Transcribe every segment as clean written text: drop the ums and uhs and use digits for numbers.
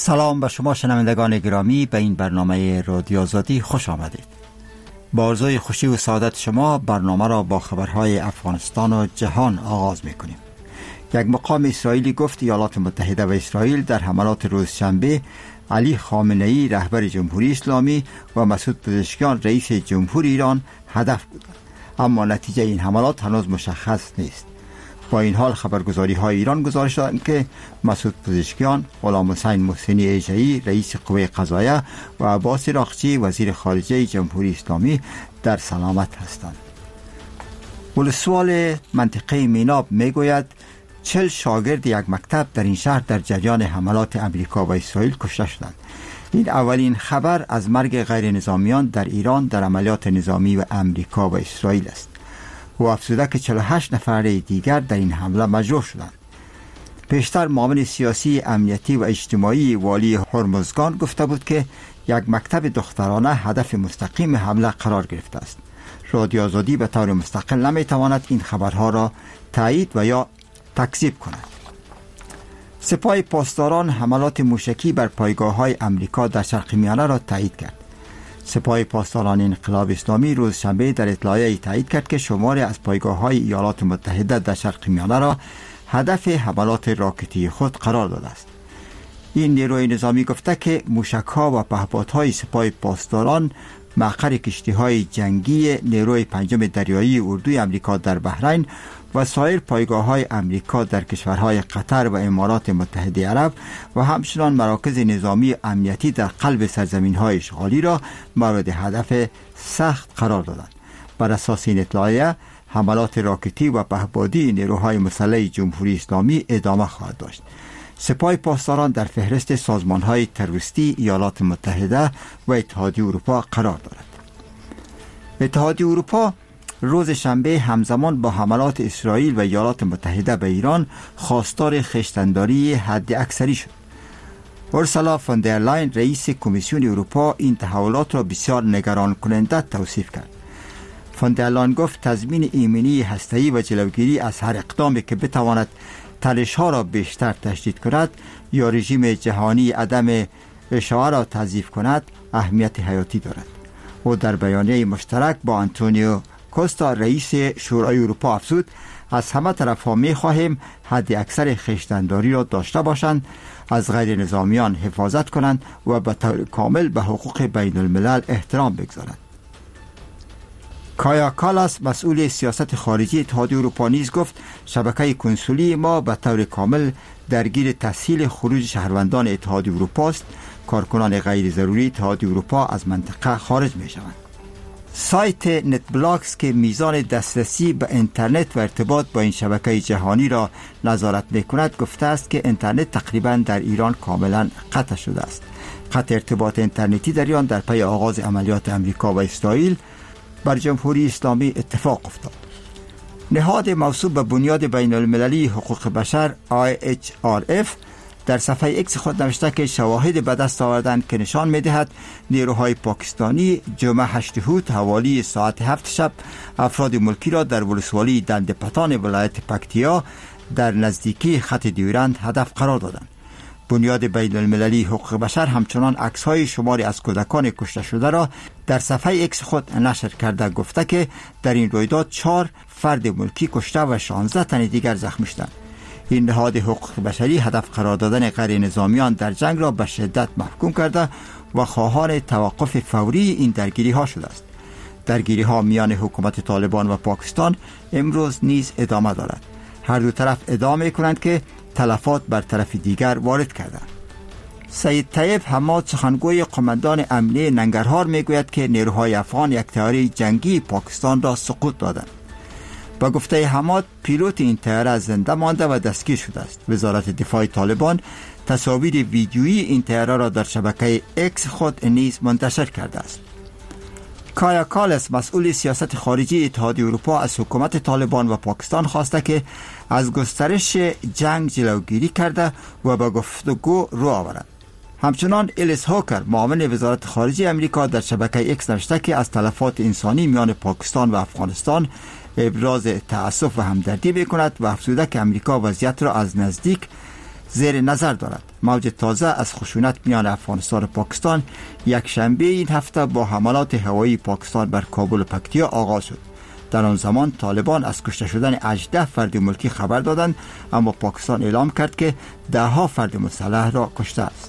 سلام به شما شنوندگان گرامی، به این برنامه رادیو آزادی خوش آمدید. با آرزوی خوشی و سعادت شما برنامه را با خبرهای افغانستان و جهان آغاز می‌کنیم. یک مقام اسرائیلی گفت ایالات متحده و اسرائیل در حملات روز شنبه علی خامنه‌ای رهبر جمهوری اسلامی و مسعود پزشکیان رئیس جمهور ایران هدف بودند، اما نتیجه این حملات هنوز مشخص نیست. با این حال خبرگزاری های ایران گزارش دادند که مسعود پزشکیان، غلام حسین محسنی ایجایی رئیس قوه قضاییه و عباس راقچی وزیر خارجه جمهوری اسلامی در سلامت هستند. ولسوال منطقه میناب میگوید 40 شاگرد یک مکتب در این شهر در جریان حملات امریکا و اسرائیل کشته شدند. این اولین خبر از مرگ غیر نظامیان در ایران در عملیات نظامی و امریکا و اسرائیل است. و افزوده که 48 نفر دیگر در این حمله مجروح شدند. پیشتر معاون سیاسی، امنیتی و اجتماعی والی هرمزگان گفته بود که یک مکتب دخترانه هدف مستقیم حمله قرار گرفته است. رادیو آزادی به طور مستقل نمیتواند این خبرها را تایید و یا تکذیب کند. سپاه پاسداران حملات موشکی بر پایگاه‌های امریکا در شرق میانه را تایید کرد. سپاه پاسداران انقلاب اسلامی روز شنبه در اطلاعیه‌ای تایید کرد که شماری از پایگاه‌های ایالات متحده در شرق میانه را هدف حملات راکتی خود قرار داده است. این نیروی نظامی گفته که موشک‌ها و پهپادهای سپاه پاسداران مقر کشتی‌های جنگی نیروی پنجم دریایی اردوی امریکا در بحرین و سایر پایگاه‌های امریکا در کشورهای قطر و امارات متحده عرب و همچنان مراکز نظامی امنیتی در قلب سرزمین‌های اشغالی را مورد هدف سخت قرار دادند. بر اساس این اطلاعیه حملات راکتی و پهپادی نیروهای مسلح جمهوری اسلامی ادامه خواهد داشت. سپاه پاسداران در فهرست سازمان‌های تروریستی ایالات متحده و اتحادیه اروپا قرار دارد. اتحادیه اروپا روز شنبه همزمان با حملات اسرائیل و ایالات متحده به ایران خواستار خویشتن‌داری حد اکثری شد. اورسولا فون در لاین رئیس کمیسیون اروپا این تحولات را بسیار نگران کننده توصیف کرد. فون در لاین گفت تضمین ایمنی هسته‌ای و جلوگیری از هر اقدامی که بتواند تلاش‌ها را بیشتر تشدید کند یا رژیم جهانی عدم اشاعه را تضعیف کند اهمیت حیاتی دارد. او در بیانیه مشترک با آنتونیو کوستا رئیس شورای اروپا افزود از همه طرف‌ها می‌خواهیم حد اکثر خویشتن‌داری را داشته باشند، از غیر نظامیان حفاظت کنند و به طور کامل به حقوق بین الملل احترام بگذارند. کایا کالاس مسئول سیاست خارجی اتحادیه اروپا نیز گفت شبکه کنسولی ما به طور کامل درگیر تسهیل خروج شهروندان اتحادیه اروپا است. کارکنان غیر ضروری اتحادیه اروپا از منطقه خارج می‌شوند. سایت نت بلاکس که میزان دسترسی به اینترنت و ارتباط با این شبکه جهانی را نظارت می‌کند گفته است که اینترنت تقریباً در ایران کاملاً قطع شده است. قطع ارتباط اینترنتی در ایران در پی آغاز عملیات امریکا و اسرائیل بر جمهوری اسلامی اتفاق افتاد. نهاد موسوم به بنیاد بین المللی حقوق بشر IHRF در صفحه ایکس خود نوشته که شواهد به دست آوردند که نشان می‌دهد نیروهای پاکستانی جمعه 8 اوت حوالی ساعت 7 شب افراد ملکی را در ولسوالی دندپتان ولایت پکتیا در نزدیکی خط دیورند هدف قرار دادند. بنیاد بین المللی حقوق بشر همچنان عکس‌های شماری از کودکان کشته شده را در صفحه ایکس خود نشر کرده گفته که در این رویداد 4 فرد ملکی کشته و 16 تن دیگر زخمی شدند. این نهاد حقوق بشری هدف قرار دادن غیر نظامیان در جنگ را به شدت محکوم کرده و خواهان توقف فوری این درگیری ها شده است. درگیری ها میان حکومت طالبان و پاکستان امروز نیز ادامه دارد. هر دو طرف ادعا می‌کنند که تلفات بر طرف دیگر وارد کردند. سید طیب حماد سخنگوی قماندان امنیه ننگرهار میگوید که نیروهای افغان یک طیاره جنگی پاکستان را سقوط دادند. با گفته حماد پیلوت این طیاره زنده مانده و دستگیر شده است. وزارت دفاع طالبان تصاویر ویدیویی این طیاره را در شبکه ایکس خود نیز منتشر کرده است. کایا کالاس مسئول سیاست خارجی اتحادیه اروپا از حکومت طالبان و پاکستان خواسته که از گسترش جنگ جلوگیری کرده و به گفتگو رو آورد. همچنان الیس هوکر معاون وزارت خارجه امریکا در شبکه ایکس نوشته که از تلفات انسانی میان پاکستان و افغانستان ابراز تأسف و همدردی میکند و افزوده که امریکا وضعیت را از نزدیک زیر نظر دارد. موج تازه از خشونت میان افغانستان و پاکستان یک شنبه این هفته با حملات هوایی پاکستان بر کابل و پکتیا آغاز شد. در آن زمان طالبان از کشته شدن 18 فرد ملکی خبر دادند، اما پاکستان اعلام کرد که 10 فرد مسلح را کشته است.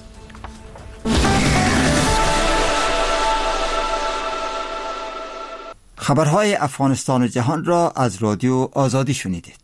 خبرهای افغانستان و جهان را از رادیو آزادی شنیدید.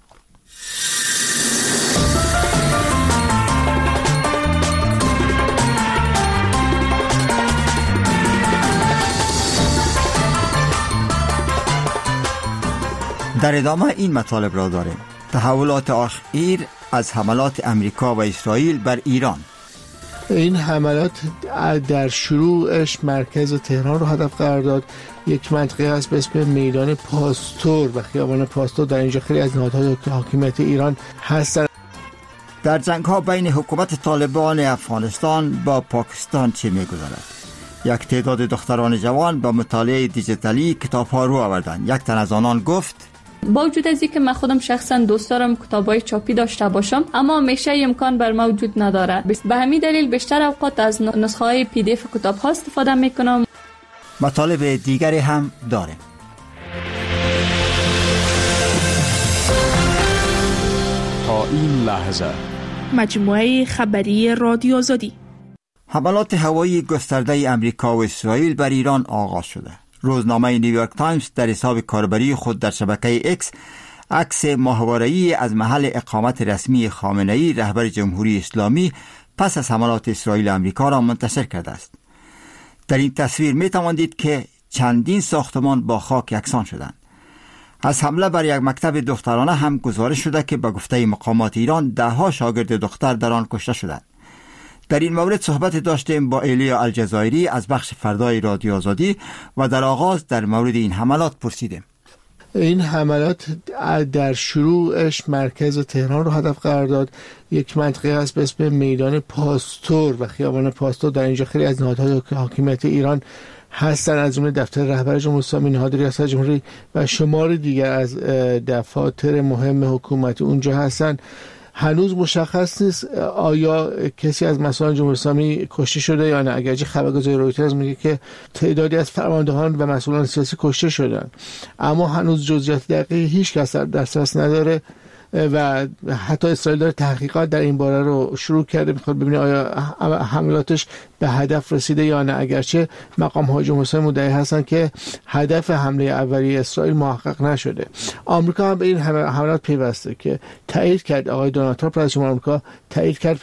در ادامه این مطالب را داریم. تحولات اخیر از حملات امریکا و اسرائیل بر ایران. این حملات در شروعش مرکز تهران رو هدف قرار داد. یک منطقه هست به اسم میدان پاستور و خیابان پاستور. در اینجا خیلی از نهادهای حاکمیت ایران هستند. در جنگ ها بین حکومت طالبان افغانستان با پاکستان چه می‌گذرد؟ یک تعداد دختران جوان با مطالعه دیجیتالی کتاب ها رو آوردند. یک تن از آنان گفت: با وجود از اینکه من خودم شخصا دوست دارم کتابای چاپی داشته باشم، اما همیشه امکان بر ما وجود نداره. به همین دلیل بیشتر اوقات از نسخه های پی دی اف کتاب ها استفاده میکنم. مطالب دیگری هم داریم. تا این لحظه مجموعه خبری رادیو آزادی. حملات هوایی گسترده امریکا و اسرائیل بر ایران آغاز شده. روزنامه نیویورک تایمز در حساب کاربری خود در شبکه ایکس عکس ماهواره‌ای از محل اقامت رسمی خامنه‌ای رهبر جمهوری اسلامی پس از حملات اسرائیل امریکا را منتشر کرده است. در این تصویر می توان دید که چندین ساختمان با خاک یکسان شدند. از حمله بر یک مکتب دخترانه هم گزارش شده که به گفته مقامات ایران 10 شاگرد دختر در آن کشته شدند. در این مورد صحبت داشتیم با ایلیا الجزایری از بخش فردای رادیو آزادی و در آغاز در مورد این حملات پرسیدیم. این حملات در شروعش مرکز تهران رو هدف قرار داد. یک منطقه هست به اسم میدان پاستور و خیابان پاستور. در اینجا خیلی از نهادهای حاکمیت ایران هستن، از جمله دفتر رهبر جمهوری اسلامی، نهاد ریاست جمهوری و شمار دیگر از دفاتر مهم حکومت اونجا هستن. هنوز مشخص نیست آیا کسی از مسئولان جمهوری اسلامی کشته شده یا نه، اگرچه خبرگزاری رویترز میگه که تعدادی از فرماندهان و مسئولان سیاسی کشته شدن، اما هنوز جزئیات دقیقی هیچ کس در دسترس نداره و حتی اسرائیل داره تحقیقات در این باره رو شروع کرده، میخواد ببینه آیا حملاتش به هدف رسیده یا نه، اگرچه مقام های جمهوری اسلامی مدعی هستن که هدف حمله اولیه اسرائیل محقق نشده. آمریکا هم به این حملات پیوسته که تایید کرد. آقای دونالد ترامپ رئیس جمهور آمریکا تایید کرد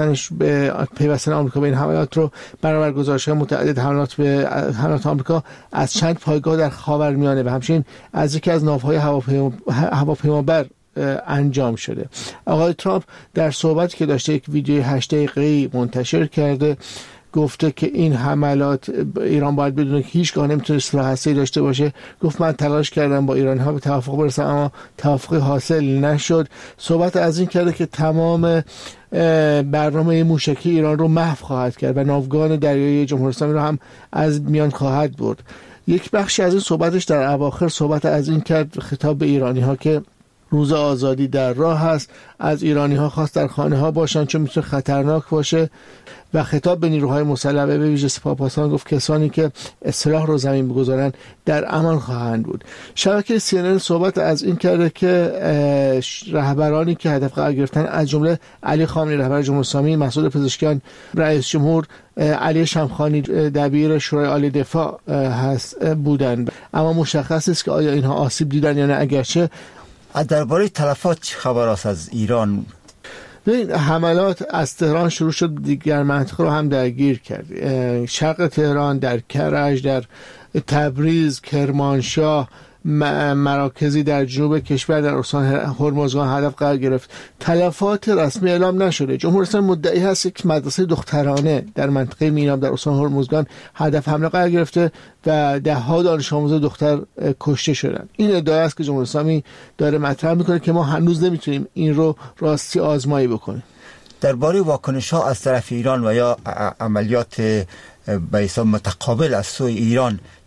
پیوستن آمریکا به این حملات رو برابر گزارش‌های متعدد حملات آمریکا از چند پایگاه در خاورمیانه و همچنین از یکی از ناوهای هواپیمابر انجام شده. آقای ترامپ در صحبتی که داشته یک ویدیوی 8 دقیقه‌ای منتشر کرده گفته که این حملات ایران باید بدونه که هیچگاه نمیتونه سلاح هسته‌ای داشته باشه. گفت من تلاش کردم با ایرانی‌ها به توافق برسم اما توافقی حاصل نشد. صحبت از این کرده که تمام برنامه موشکی ایران رو محو خواهد کرد و ناوگان دریایی جمهوری اسلامی رو هم از میان خواهد برد. یک بخشی از این صحبتش در اواخر صحبت از این کرد خطاب به ایرانی‌ها که روز آزادی در راه هست، از ایرانی‌ها خواست در خانه‌ها باشن چون میتونه خطرناک باشه و خطاب به نیروهای مسلح به ویژه سپاهپاسان گفت کسانی که سلاح رو زمین بگذارن در امان خواهند بود. شبکه CNN صحبت از این کرده که رهبرانی که هدف قرار گرفتن از جمله علی خامنه‌ای رهبر جمهوری اسلامی، مسعود پزشکیان رئیس جمهور، علی شمخانی دبیر شورای عالی دفاع بودند، اما مشخص است که آیا اینها آسیب دیدن یا نه. اگرچه درباره تلفات چه خبر است از ایران؟ این حملات از تهران شروع شد، دیگر منطقه رو هم درگیر کرد. شرق تهران، در کرج، در تبریز، کرمانشاه، مراکزی در جنوب کشور در استان هرمزگان هدف قرار گرفت. تلفات رسمی اعلام نشده. جمهوری اسلامی مدعی هست که مدرسه دخترانه در منطقه مینام در استان هرمزگان هدف حمله قرار گرفته و 10 دانش آموز دختر کشته شدن. این ادعا است که جمهوری اسلامی داره مطرح میکنه که ما هنوز نمیتونیم این رو راستی آزمایی بکنیم. درباره واکنش‌ها از طرف ایران و یا عملیات به حساب متقابل از سوی ایران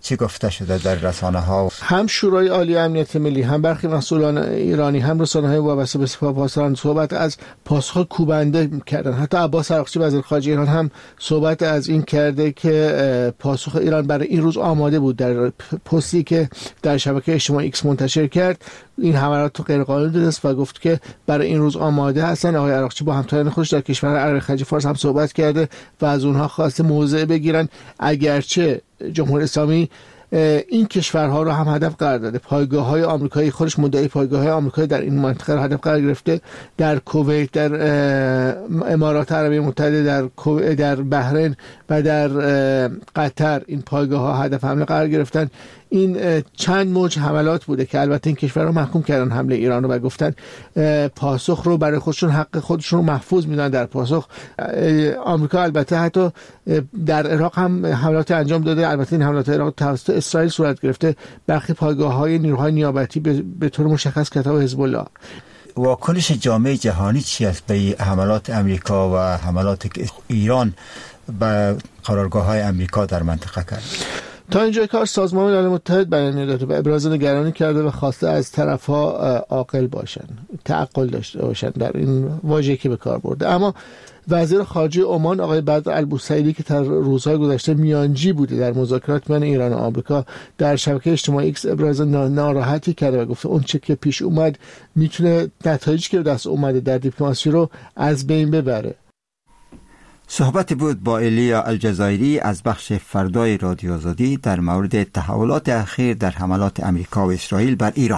چی گفته شده در رسانه ها؟ هم شورای عالی امنیت ملی، هم برخی مسئولان ایرانی، هم رسانه‌های وابسته به سپاه پاسداران صحبت از پاسخ کوبنده کردن. حتی عباس عراقچی وزیر خارجه ایران هم صحبت از این کرده که پاسخ ایران برای این روز آماده بود. در پستی که در شبکه اجتماعی ایکس منتشر کرد این حملات رو غیرقانونی دونست و گفت که برای این روز آماده هستن. آقای عراقچی با همتایان خودش در کشور عرب خلیج فارس هم صحبت کرده و از اونها خواسته موضع بگیرن، اگرچه جمهوری اسلامی این کشورها رو هم هدف قرار داده. پایگاه‌های آمریکایی، خودش مدعی پایگاه‌های آمریکایی در این منطقه رو هدف قرار گرفته، در کویت، در امارات عربی متحده، در بحرین و در قطر این پایگاه‌ها هدف حمله قرار گرفتن. این چند موج حملات بوده که البته این کشورها محکوم کردن حمله ایران رو و گفتن پاسخ رو برای خودشون، حق خودشون رو محفوظ میدونن در پاسخ. آمریکا البته حتی در عراق هم حملات انجام داده. البته این حملات عراق توسط اسرائیل صورت گرفته. برخی پایگاه‌های نیروهای نیابتی به طور مشخص کتاب حزب الله. واکنش جامعه جهانی چی است به حملات امریکا و حملات ایران به قرارگاه‌های امریکا در منطقه کرد؟ تا اینجای کار سازمان ملل متحد بیانیه داده و ابراز نگرانی کرده و خواسته از طرف‌ها عاقل باشن، تعقل داشته باشن در این واژه‌ای که به کار برده. اما وزیر خارجه عمان آقای بدر البوسعیدی که در روزهای گذشته میانجی بوده در مذاکرات میان ایران و آمریکا، در شبکه اجتماعی ایکس ابراز ناراحتی کرده و گفته اون چه که پیش اومد میتونه نتایجی که به دست اومده در دیپلماسی رو از بین ببره. صحبت بود با ایلیا الجزایری از بخش فردای رادیو آزادی در مورد تحولات اخیر در حملات امریکا و اسرائیل بر ایران.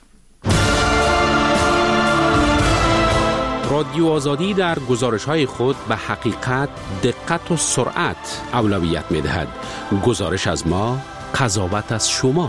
رادیو آزادی در گزارش‌های خود به حقیقت، دقت و سرعت اولویت می‌دهد. گزارش از ما، قضاوت از شما.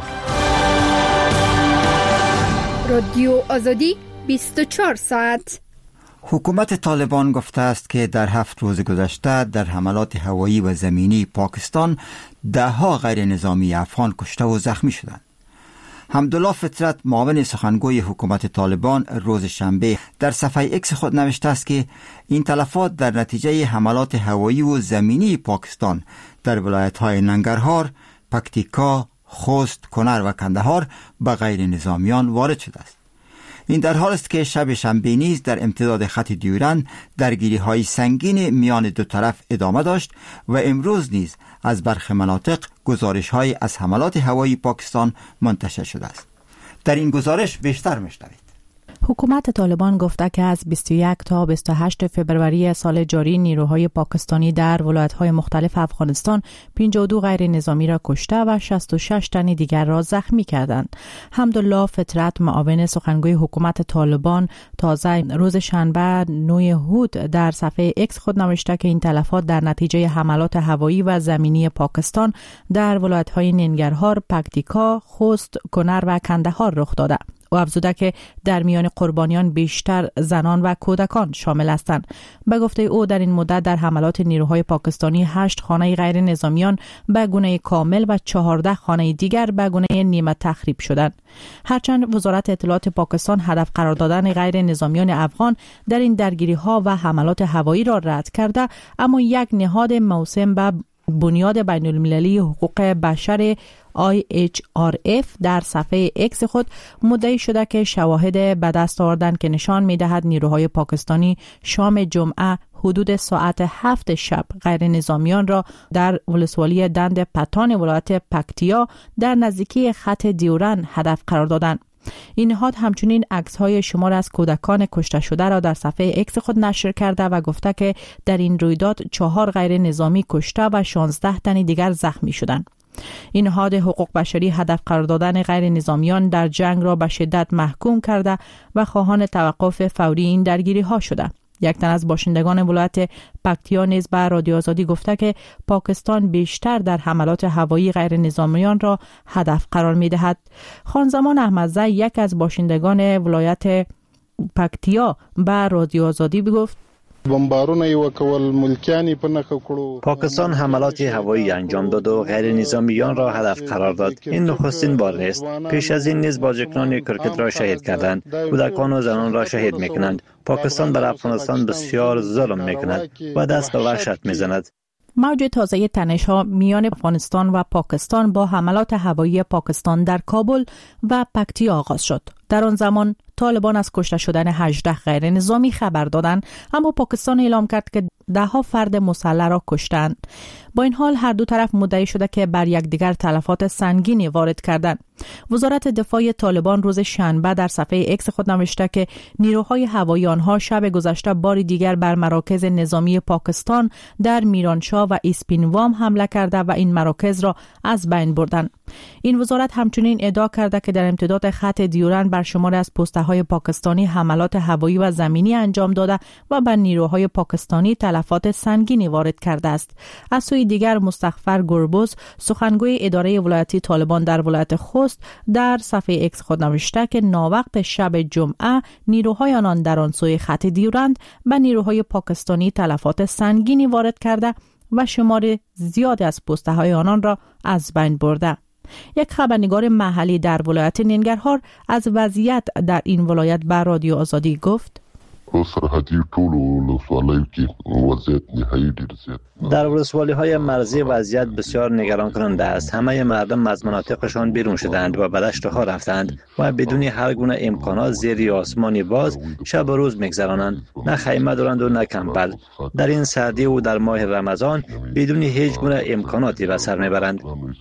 رادیو آزادی 24 ساعت. حکومت طالبان گفته است که در 7 روز گذشته در حملات هوایی و زمینی پاکستان 10 غیر نظامی افغان کشته و زخمی شدند. حمدالله فطرت، معاون سخنگوی حکومت طالبان، روز شنبه در صفحه ایکس خود نوشته است که این تلفات در نتیجه حملات هوایی و زمینی پاکستان در ولایت‌های ننگرهار، پکتیکا، خوست، کنر و کندهار به غیر نظامیان وارد شده است. این در حال است که شب شنبه نیز در امتداد خط دیورند درگیری‌های سنگین میان دو طرف ادامه داشت و امروز نیز از برخی مناطق گزارش‌های از حملات هوایی پاکستان منتشر شده است. در این گزارش بیشتر می‌شنوید. حکومت طالبان گفته که از 21 تا 28 فبروری سال جاری نیروهای پاکستانی در ولایت‌های مختلف افغانستان 52 غیر نظامی را کشته و 66 تن دیگر را زخمی کردند. حمدالله فطرت، معاون سخنگوی حکومت طالبان، تازه روز شنبه 9 هود در صفحه ایکس خود نوشته که این تلفات در نتیجه حملات هوایی و زمینی پاکستان در ولایت‌های ننگرهار، پکتیکا، خوست، کنر و کندهار رخ داده. او افزوده که در میان قربانیان بیشتر زنان و کودکان شامل هستند. به گفته او در این مدت در حملات نیروهای پاکستانی 8 خانه غیر نظامیان به گونه کامل و 14 خانه دیگر به گونه نیمه تخریب شدند. هرچند وزارت اطلاعات پاکستان هدف قرار دادن غیر نظامیان افغان در این درگیری‌ها و حملات هوایی را رد کرده، اما یک نهاد موسوم به بنیاد بین المللی حقوق بشر IHRF در صفحه ایکس خود مدعی شده که شواهد به دست آوردند که نشان می‌دهد نیروهای پاکستانی شام جمعه حدود ساعت 7 شب غیر نظامیان را در ولسوالی دند پتان ولایت پکتیا در نزدیکی خط دیورند هدف قرار دادند. این نهاد همچنین عکس‌های شمار از کودکان کشته شده را در صفحه ایکس خود نشر کرده و گفته که در این رویداد 4 غیر نظامی کشته و 16 تن دیگر زخمی شدند. این نهاد حقوق بشری هدف قرار دادن غیر نظامیان در جنگ را به شدت محکوم کرده و خواهان توقف فوری این درگیری ها شده. یک تن از باشندگان ولایت پکتیا نیز به رادیو آزادی گفته که پاکستان بیشتر در حملات هوایی غیر نظامیان را هدف قرار می دهد. خانزمان احمدزی، یک از باشندگان ولایت پکتیا، به رادیو آزادی گفت پاکستان حملات هوایی انجام داد و غیر نظامیان را هدف قرار داد. این نخستین بار نیست. پیش از این نیز بازیکنان کرکت را شهید کردند، کودکان و زنان را شهید میکنند. پاکستان بر افغانستان بسیار ظلم میکند و دست به وحشت میزند. موج تازه تنش‌ها میان افغانستان و پاکستان با حملات هوایی پاکستان در کابل و پکتی آغاز شد. در آن زمان طالبان از کشته شدن 18 غیر نظامی خبر دادند، اما پاکستان اعلام کرد که 10 فرد مسلح را کشتند. با این حال هر دو طرف مدعی شده که بر یکدیگر تلفات سنگینی وارد کردند. وزارت دفاع طالبان روز شنبه در صفحه اکس خود نوشته که نیروهای هوایی آنها شب گذشته بار دیگر بر مراکز نظامی پاکستان در میرانشاه و اسپینوام حمله کرده و این مراکز را از بین بردند. این وزارت همچنین ادعا کرده که در امتداد خط دیورند بر شماری از پست‌های پاکستانی حملات هوایی و زمینی انجام داده و بر نیروهای پاکستانی تلفات سنگینی وارد کرده است. از سوی دیگر مستغفر گربز، سخنگوی اداره ولایتی طالبان در ولایت خوست، در صفحه اکس خود نوشته که ناوقت شب جمعه نیروهای آنان در آن سوی خط دیورند به نیروهای پاکستانی تلفات سنگینی وارد کرده و شمار زیادی از پست‌های آنان را از بین برده. یک خبرنگار محلی در ولایت ننگرهار از وضعیت در این ولایت به رادیو آزادی گفت: در ولسوالی‌های مرزی وضعیت بسیار نگران کننده است. همه مردم از مناطقشان بیرون شدند و به دشت‌ها رفتند و بدون هر گونه امکانات زیر آسمانی باز شب و روز می‌گذرانند. نه خیمه دارند و نه کمپل. در این سردی و در ماه رمضان بدون هیچ گونه امکاناتی به سر میبرند.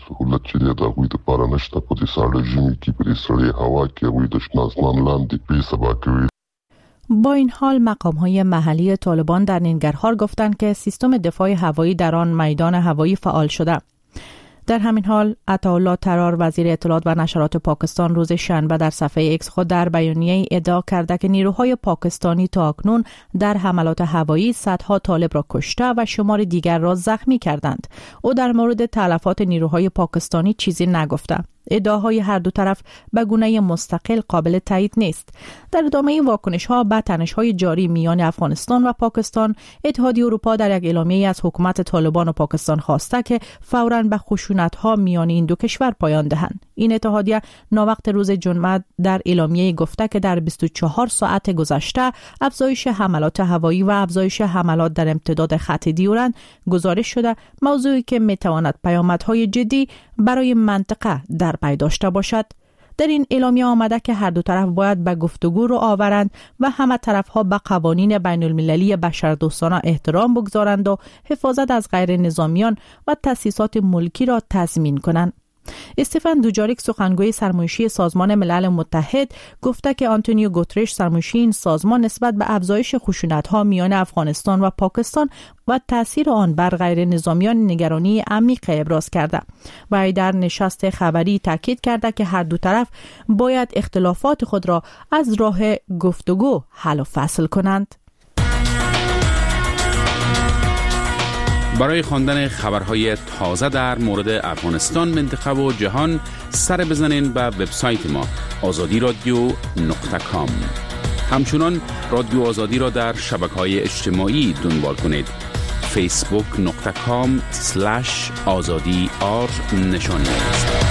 با این حال مقام‌های محلی طالبان در ننگرهار گفتند که سیستم دفاع هوایی در آن میدان هوایی فعال شده. در همین حال عطاالله طرار وزیر اطلاعات و نشرات پاکستان روز شنبه در صفحه اکس خود در بیانیه ادعا کرده که نیروهای پاکستانی تا اکنون در حملات هوایی صدها طالب را کشته و شمار دیگر را زخمی کردند. او در مورد تلفات نیروهای پاکستانی چیزی نگفته. ادعاهای هر دو طرف به گونه مستقل قابل تایید نیست. در ادامه واکنش‌ها به تنش‌های جاری میان افغانستان و پاکستان، اتحادیه اروپا در یک اعلامیه از حکومت طالبان و پاکستان خواسته که فوراً به خشونت‌ها میان این دو کشور پایان دهند. این اتحادیه ناوقت روز جمعه در اعلامیه گفته که در 24 ساعت گذشته افزایش حملات هوایی و افزایش حملات در امتداد خط دیورند گزارش شده، موضوعی که میتواند پیامدهای جدی برای منطقه در پی داشته باشد. در این اعلامیه آمده که هر دو طرف باید به گفتگو رو آورند و همه طرفها به قوانین بین المللی بشردوستانه احترام بگذارند و حفاظت از غیر نظامیان و تأسیسات ملکی را تضمین کنند. استفان دوجاریک سخنگوی سرمایشی سازمان ملل متحد گفته که آنتونیو گوترش سرمایشی این سازمان نسبت به افزایش خشونت‌ها میان افغانستان و پاکستان و تأثیر آن بر غیر نظامیان نگرانی عمیق ابراز کرده و در نشست خبری تاکید کرده که هر دو طرف باید اختلافات خود را از راه گفتگو حل و فصل کنند. برای خواندن خبرهای تازه در مورد افغانستان، منطقه و جهان سر بزنین به وبسایت ما azadi.radio.com. همچنان رادیو آزادی را در شبکه‌های اجتماعی دنبال کنید. facebook.com/azadi_r نشانی است.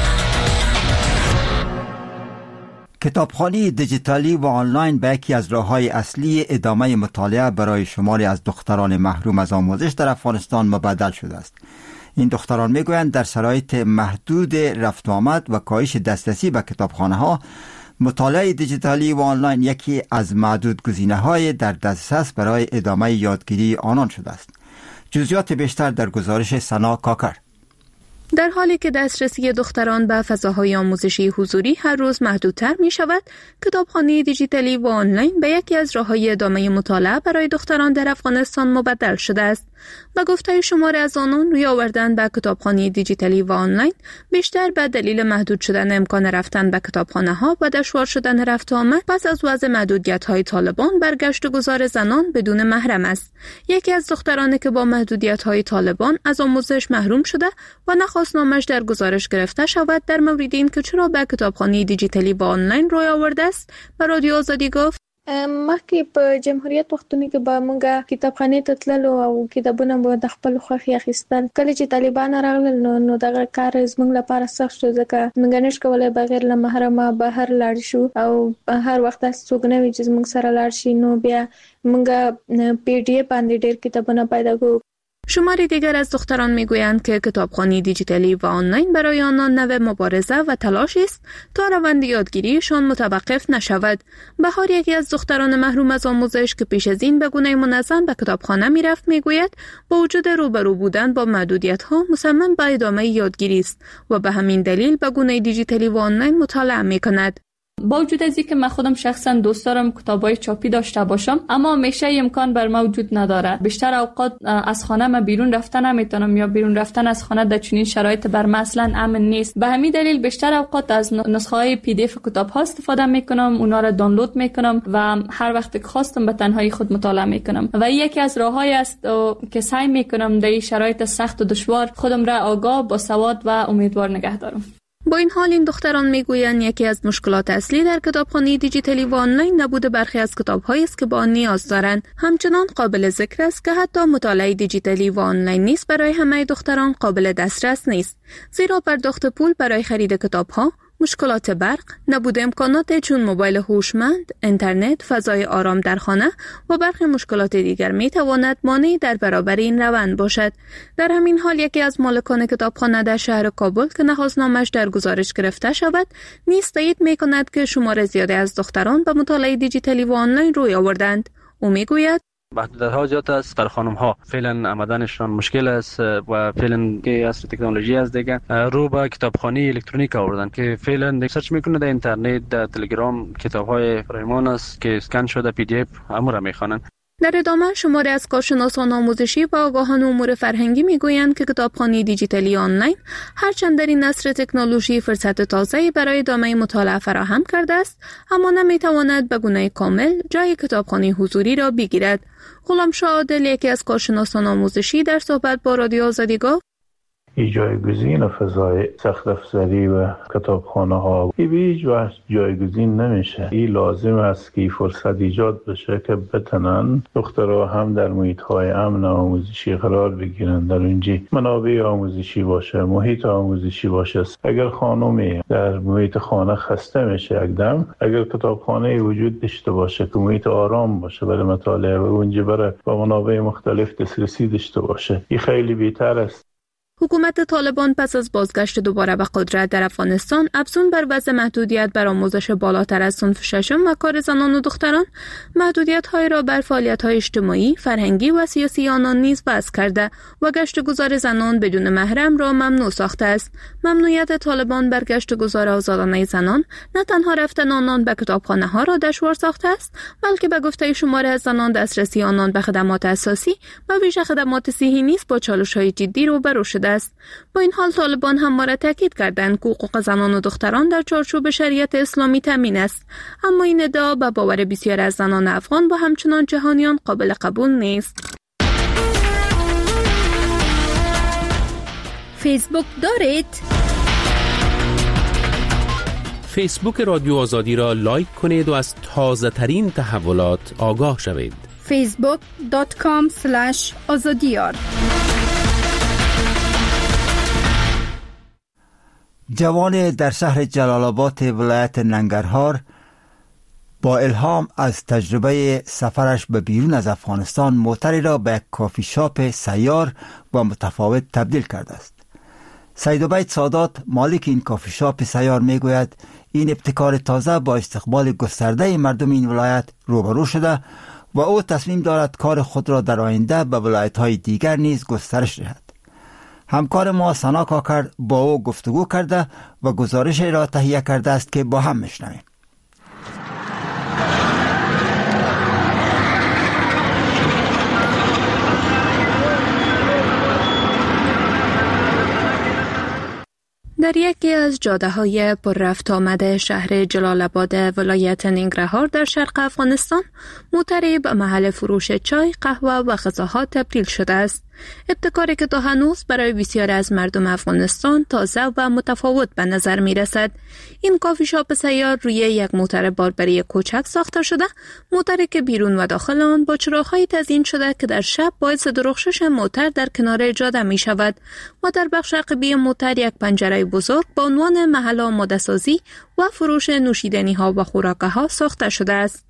کتابخوانی دیجیتالی و آنلاین به یکی از راه‌های اصلی ادامه مطالعه برای شماری از دختران محروم از آموزش در افغانستان مبدل شده است. این دختران میگویند در شرایط محدود رفت و آمد و کاهش دسترسی به کتابخانه‌ها، مطالعه دیجیتالی و آنلاین یکی از معدود گزینه‌های در دسترس برای ادامه یادگیری آنان شده است. جزئیات بیشتر در گزارش سنا کاکر. در حالی که دسترسی دختران به فضاهای آموزشی حضوری هر روز محدودتر می شود، کتابخانه دیجیتالی و آنلاین به یکی از راه‌های ادامه مطالعه برای دختران در افغانستان مبدل شده است. به گفته شماری از آنان، روی آوردن به کتابخانه دیجیتالی و آنلاین بیشتر به دلیل محدود شدن امکان رفتن به کتابخانه‌ها و دشوار شدن رفت و آمد پس از وضع محدودیت‌های طالبان بر گشت و گذار زنان بدون محرم است. یکی از دخترانی که با محدودیت‌های طالبان از آموزش محروم شده و نخواست نامش در گزارش گرفته شود، در مورد این که چرا به کتابخانه دیجیتالی و آنلاین روی آورده است، به رادیو آزادی گفت: مخکې په جمهوریت وختونو کې به موږ کتابخانې ته تللو او کتابونه به د خپل خوښې اخیستل. کله چې طالبان راغلل نو دغه کار زموږ لپاره سخت شو، ځکه موږ نشو کولی بغیر له محرمه بهر لاړ شو او هر وخت داسې څوک نه وي چې زموږ سره لاړ شي. نو بیا موږ پی ډي اف باندې ډېر کتابونه پیدا کوو. شماری دیگر از دختران میگویند که کتابخوانی دیجیتالی و آنلاین برای آنان نوع مبارزه و تلاش است تا روند یادگیریشان متوقف نشود. بهار یکی از دختران محروم از آموزش که پیش از این به گونه منظم به کتابخانه میرفت میگوید با وجود روبرو بودن با محدودیت‌ها مصمم به ادامه یادگیری است و به همین دلیل به گونه دیجیتالی و آنلاین مطالعه میکند. با وجود از اینکه من خودم شخصا دوست دارم کتابای چاپی داشته باشم، اما همیشه امکان بر ما وجود نداره. بیشتر اوقات از خانه من بیرون رفتن نمیتونم یا بیرون رفتن از خانه در چنین شرایط بر من اصلا امن نیست. به همین دلیل بیشتر اوقات از نسخه های PDF کتاب ها استفاده میکنم، اونا را دانلود میکنم و هر وقت که خواستم به تنهایی خود مطالعه میکنم و یکی از راههای است که سعی میکنم در این شرایط سخت و دشوار خودم را آگاه، باسواد و امیدوار نگه دارم. با این حال این دختران میگویند یکی از مشکلات اصلی در کتابخوانی دیجیتالی و آنلاین نبود برخی از کتاب‌هایی است که با آن نیاز دارند. همچنان قابل ذکر است که حتی مطالعه دیجیتالی و آنلاین نیز برای همه دختران قابل دسترس نیست، زیرا پرداخت پول برای خرید کتاب‌ها، مشکلات برق، نبود امکانات چون موبایل هوشمند، اینترنت، فضای آرام در خانه و برخی مشکلات دیگر میتواند مانعی در برابر این روند باشد. در همین حال یکی از مالکان کتابخانه در شهر کابل که نخواستنامه‌اش در گزارش گرفته شود، نیز تایید میکند که شمار زیادی از دختران به مطالعه دیجیتالی و آنلاین روی آوردند. او میگوید محدودیت‌ها زیاد است در خانم‌ها، فعلا آمدنشان مشکل است و فعلا که اصل تکنولوژی از دیگه رو به کتابخوانی الکترونیک آوردن که فعلا سرچ میکنه در اینترنت، در تلگرام کتاب‌های رایمان است که اسکن شده PDF امور میخوانن. در ادامه شماری از کارشناسان آموزشی و آگاهان امور فرهنگی میگویند که کتابخوانی دیجیتالی آنلاین هرچند در این عصر تکنولوژی فرصت تازه‌ای برای ادامه مطالعه فراهم کرده است، اما نمیتواند به گونه کامل جای کتابخوانی حضوری را بگیرد. غلامشاه عادل یکی از کارشناسان آموزشی در صحبت با رادیو آزادی گفت جایگزین فضای سخت افزاری و کتابخانه ها به هیچ وجه جایگزین نمیشه. این لازم است که فرصت ایجاد بشه که بتونن دخترها هم در محیط های امن آموزشی قرار بگیرن، در اونجا منابع آموزشی باشه، محیط آموزشی باشه. اگر خانمی در محیط خانه خسته میشه اقدام، اگر کتابخانه وجود داشته باشه که محیط آرام باشه برای مطالعه و اونجا برای با منابع مختلف دسترسی داشته باشه، این خیلی بهتر است. حکومت طالبان پس از بازگشت دوباره به قدرت در افغانستان افزون بر وضع محدودیت بر آموزش بالاتر از صنف ششم و کار زنان و دختران، محدودیت‌های را بر فعالیت‌های اجتماعی، فرهنگی و سیاسی آنان نیز وضع کرده و گشت گذار زنان بدون محرم را ممنوع ساخته است. ممنوعیت طالبان بر گشت گذار آزادانه زنان نه تنها رفتن آنان به کتابخانه‌ها را دشوار ساخته است، بلکه به گفته شمار از زنان دسترسی آنان به خدمات اساسی و ویژه خدمات صحی نیز با چالش‌های جدی روبرو شده است. با این حال طالبان همواره تاکید کردند که حقوق زنان و دختران در چارچوب شریعت اسلامی تامین است، اما این ادعا به باور بسیار از زنان افغان و همچنان جهانیان قابل قبول نیست. فیسبوک دارید؟ فیسبوک رادیو آزادی را لایک کنید و از تازه ترین تحولات آگاه شوید. facebook.com/azadiyar. جوان در شهر جلال آباد ولایت ننگرهار با الهام از تجربه سفرش به بیرون از افغانستان موتری را به کافی شاپ سیار و متفاوت تبدیل کرده است. سیدعبید سادات مالک این کافی شاپ سیار میگوید این ابتکار تازه با استقبال گسترده مردم این ولایت روبرو شده و او تصمیم دارد کار خود را در آینده به ولایت‌های دیگر نیز گسترش دهد. همکار ما سنا کاکر با او گفتگو کرده و گزارش را تهیه کرده است که با هم میشنویم. در یکی از جاده‌های پر رفت آمد شهر جلال آباد ولایت ننگرهار در شرق افغانستان، موتری به محل فروش چای، قهوه و غذاها تبدیل شده است. ابتکاری که تا هنوز برای بسیار از مردم افغانستان تازه و متفاوت به نظر می رسد. این کافی شاپ سیار روی یک موتر باربری کوچک ساخته شده، موتری که بیرون و داخل آن با چراغ‌های تزیین شده که در شب باعث درخشش موتر در کنار جاده می شود و در بخش عقبی موتر یک پنجره بزرگ با عنوان محل آماده سازی و فروش نوشیدنی ها و خوراک ها ساخته شده است.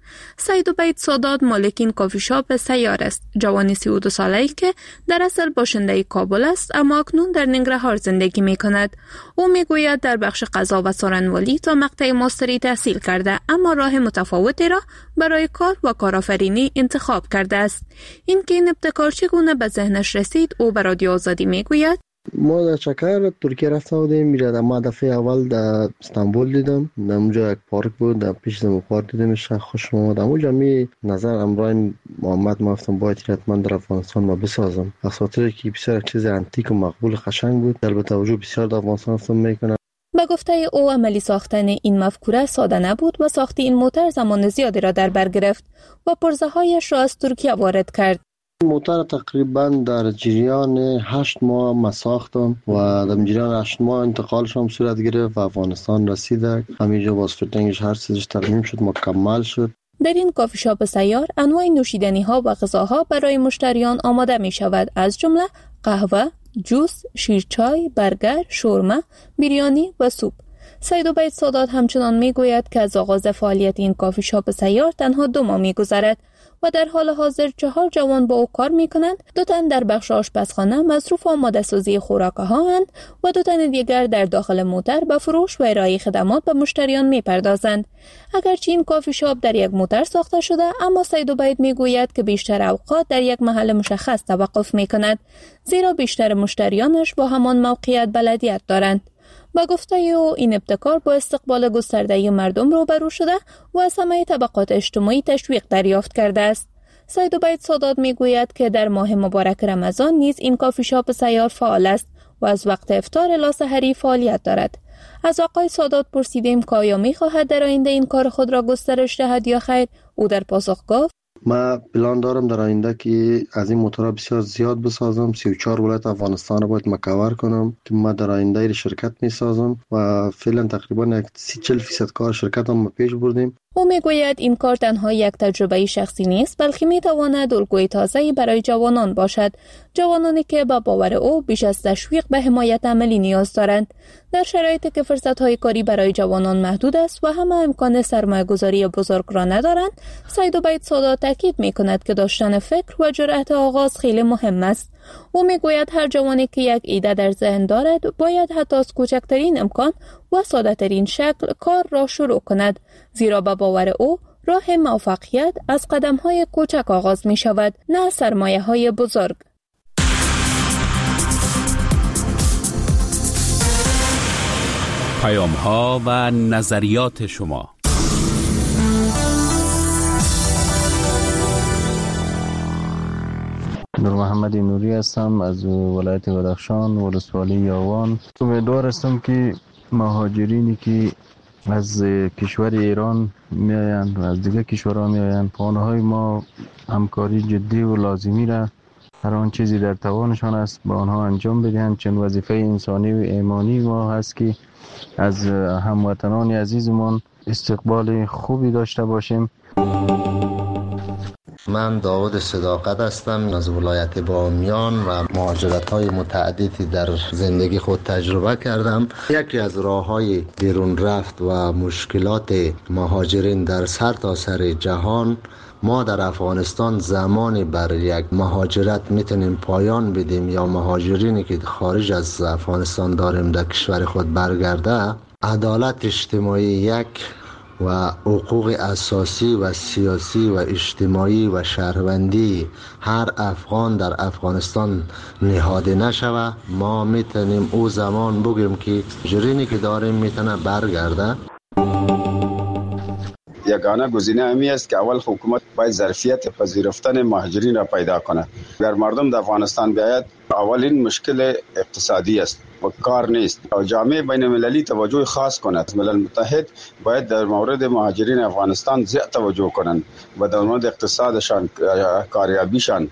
سعید عبید سادات مالک این کافی شاپ سیار است. جوان 32 ساله‌ای که در اصل باشنده کابل است اما اکنون در ننگرهار زندگی می‌کند. او میگوید در بخش غذا و سارنوالی تا مقطع ماستری تحصیل کرده اما راه متفاوتی را برای کار و کارآفرینی انتخاب کرده است. اینکه این ابتکار چگونه به ذهنش رسید او به رادیو آزادی میگوید: ما در چکر ترکیه رفته بودیم. میره ما دفعه اول در استانبول دیدم. در اونجا یک پارک بود، در پیش زمین پارک دیدمش، خوشم اومد. اونجا می نظر امرای محمد ما گفتم باید حتما در افغانستان ما بسازم. خاطر که بسیار چیز انتیک و مقبول قشنگ بود. البته توجه بسیار در افغانستان گفتم میکنه. به گفته او عملی ساختن این مفکوره ساده نبود و ساخت این موتر زمان زیادی را در بر گرفت و پرزه‌هایش را از ترکیه وارد کرد. موتر تقریبا در جریان 8 ماه ما ساختم و در جریان 8 ماه انتقالش هم صورت گرفت و افغانستان رسید. همینجا باز فیتینگش هر چیزش تمام شد، مکمل شد. در این کافی شاپ سیار انواع نوشیدنی ها و غذاها برای مشتریان آماده می شود، از جمله قهوه، جوس، شیرچای، برگر، شورمه، بیریانی و سوپ. سعید عبید سادات همچنان می گوید که از آغاز فعالیت این کافی شاپ سیار تنها 2 ماه می گذرد و در حال حاضر 4 جوان با او کار می کنند. 2 تن در بخش آشپزخانه مصروف آماده سازی خوراک ها هستند و 2 تن دیگر در داخل موتر به فروش و ارائه خدمات به مشتریان می پردازند. اگرچه این کافی شاپ در یک موتر ساخته شده اما سعید عبید می گوید که بیشتر اوقات در یک محل مشخص توقف می کند، زیرا بیشتر مشتریانش با همان موقعیت بلدیت دارند. با گفته او این ابتکار با استقبال گسترده مردم روبرو شده و از همه طبقات اجتماعی تشویق دریافت کرده است. سعید عبید سادات میگوید که در ماه مبارک رمضان نیز این کافی شاپ سیار فعال است و از وقت افطار الی سحری فعالیت دارد. از آقای سادات پرسیدیم که آیا می‌خواهد در آینده این کار خود را گسترش دهد یا خیر. او در پاسخ گفت: ما پلان دارم در آینده که از این موتورها بسیار زیاد بسازم. 34 ولایت افغانستان را باید مکور کنم که ما در آینده شرکت میسازم و فعلا تقریبا 40% کار شرکت هم پیش بردیم. او میگوید این کار تنها یک تجربه شخصی نیست بلکه میتواند الگوی تازه‌ای برای جوانان باشد، جوانانی که با باور او بیش از تشویق به حمایت عملی نیاز دارند. در شرایطی که فرصت‌های کاری برای جوانان محدود است و همه امکان سرمایه‌گذاری بزرگ را ندارند، سعید عبید سادات تاکید می‌کند که داشتن فکر و جرأت آغاز خیلی مهم است. او میگوید هر جوانی که یک ایده در ذهن دارد باید حتی از کوچکترین امکان و ساده‌ترین شکل کار را شروع کند، زیرا به باور او راه موفقیت از قدم‌های کوچک آغاز می شود، نه سرمایه‌های بزرگ. پیام‌ها و نظریات شما. نور محمد نوری هستم از ولایت بدخشان، ولسوالی یاوان. امیدوار هستم که مهاجرینی که از کشور ایران میآیند و از دیگه کشورها میآیند با آنهای ما همکاری جدی و لازمی را هر آن چیزی در توانشان است با آنها انجام بدهند، چون وظیفه انسانی و ایمانی ما هست که از هموطنان عزیزمان استقبال خوبی داشته باشیم. من داود صداقت هستم از ولایت بامیان و مهاجرت‌های متعددی در زندگی خود تجربه کردم. یکی از راه‌های بیرون رفت و مشکلات مهاجرین در سرتاسر جهان، ما در افغانستان زمانی بر یک مهاجرت میتونیم پایان بدیم یا مهاجرینی که خارج از افغانستان داریم در کشور خود برگرده، عدالت اجتماعی یک و حقوق اساسی و سیاسی و اجتماعی و شهروندی هر افغان در افغانستان نهاده نشوه، ما میتونیم او زمان بگیم که مهاجرینی که داریم میتونه برگرده. یگانه گزینه همی است که اول حکومت باید ظرفیت پذیرفتن مهاجرین را پیدا کنه. اگر مردم در افغانستان بیاید، اولین مشکل اقتصادی است و کار نیست. جامعه بین المللی توجه خاص کند. ملل متحد باید در مورد مهاجرین افغانستان زیاد توجه کنند و در مورد اقتصادشان، کاریابیشان.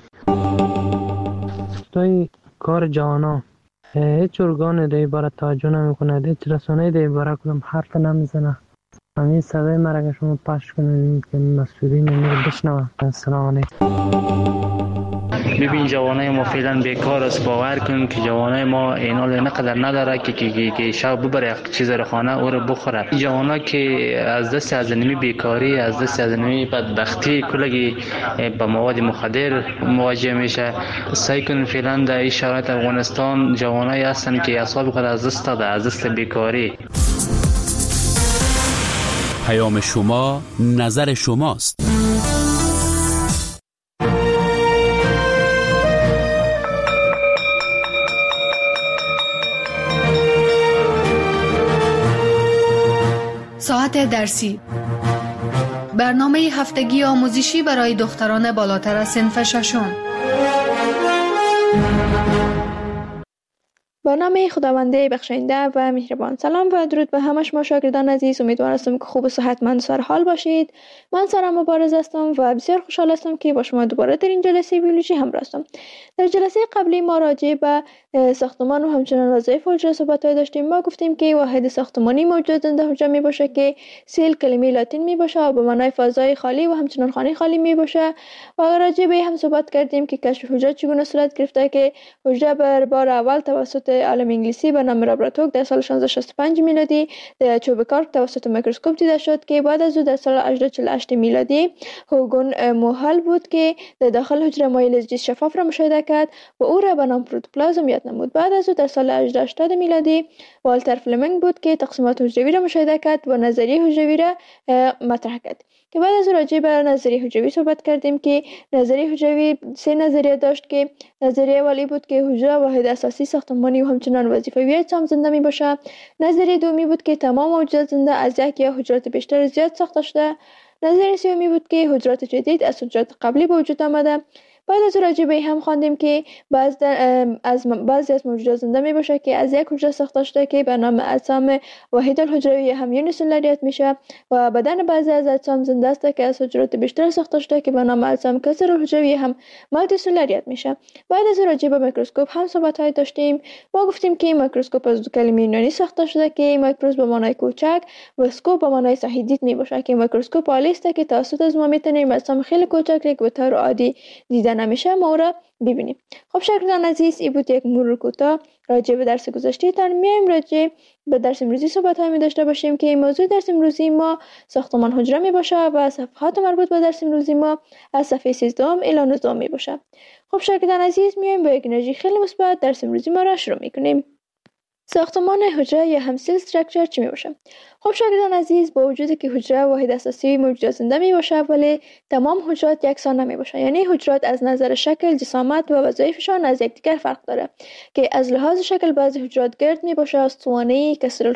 توی کار جوانا هیچ ارگان در عبارت توجه نمی کند، هیچ رسانه در عبارت کدام حرف نمیزنه. همین صدای مرا شما پخش کنید که مسئولین امیر بشنوه. السلام علیکم. ببین جوانای ما فعلا بیکار است. باور کن که جوانای ما اینال نقدر نداره که شب ببره چیز رو خانه او رو بخوره. جوانا که از دست از نمی بیکاری، از دست از نمی بدبختی کلگی با مواد مخدر مواجه میشه. سعی کن فعلا در این شرایط افغانستان جوانایی هستن که اعصاب خود از دست داده، از دست بیکاری. پیام شما، نظر شماست. ساعت درسی، برنامه هفتگی آموزشی برای دختران بالاتر از صنف ششم. با نام خداونده بخشنده و مهربان. سلام و درود به همه شما شاگردان عزیز. امیدوار هستم که خوب و صحتمند سر حال باشید. من سارا مبارز هستم و بسیار خوشحال هستم که با شما دوباره در این جلسه بیولوژی همراه هستم. در جلسه قبلی ما راجع به ساختمان و همچنان وظایف حجره صحبت‌های داشتیم. ما گفتیم که واحد ساختمانی موجود زنده حجره می باشه که سیل کلمه لاتین می باشه و به معنای فضای خالی و همچنان خانه خالی می باشه. و راجع به هم صحبت کردیم که کشف حجره چگونه صورت گرفته که حجره بر بار اول توسط عالم انگلیسی به نام رابرت هوک در سال 1665 میلادی در چوب کار توسط میکروسکوپ دیده شد که بعد از او در سال 1848 میلادی هوگون موهل بود که در داخل حجره مایع لزجی شفاف را مشاهده کرد و او را به نام پروتوپلازم یاد نمود. بعد از او در سال 1880 میلادی والتر فلمنگ بود که تقسیمات حجروی را مشاهده کرد و نظریه حجروی را مطرح کرد. که بعد از راجع به نظریه حجروی صحبت کردیم که نظریه حجروی سه نظریه داشت که نظریه اولی بود که حجره واحد اساسی ساختمانی و همچنان وظیفوی اجسام زنده می باشه. نظریه دومی بود که تمام موجودات زنده از یک یا حجرات بیشتر زیاد ساخته شده. نظریه سومی بود که حجرات جدید از حجرات قبلی به وجود آمده. بعد از راجع به هم خواندیم که بعضی از موجودات زنده می باشه که از یک حجره ساخته شده که به نام اجسام واحد الحجروی هم یونیسلولاریت میشه و بدن بعضی از اجسام زنده است که از حجرات بیشتر ساخته شده که به نام اجسام کثیر الحجروی هم مالتیسلولاریت میشه. بعد از راجع به میکروسکوپ هم صحبت‌های داشتیم. ما گفتیم که میکروسکوپ از دو کلمه یونانی ساخته شده که میکروس به معنای کوچک و اسکوپ به معنای صحیح دید می باشه که میکروسکوپ آلی است که توسط از ما میتونیم اجسام خیلی کوچک که به طور عادی دیده نمیشه ما را ببینیم. خب شاگردان عزیز، این بود یک مرور کوتاه راجع به درس گذشته تان. میایم راجع به درس امروزی صحبت های می داشته باشیم که موضوع درس امروزی ما ساختمان حجره می باشه و صفحات مربوط به درس امروزی ما از صفحه 13 الی 19 می باشه. خب شاگردان عزیز، میایم با یک انرژی خیلی مثبت درس امروزی ما را شروع میکنیم. ساختمان حجره یا هم سیل استراکچر چی می باشه؟ خب شاگردان عزیز، با وجودی که حجره واحد اساسی موجودات زنده می باشه ولی تمام حجرات یکسان نمی باشه. یعنی حجرات از نظر شکل، جسامت و وظایفشان از یکدیگر فرق داره که از لحاظ شکل بعضی حجرات گرد می باشه، اسطوانه‌ای،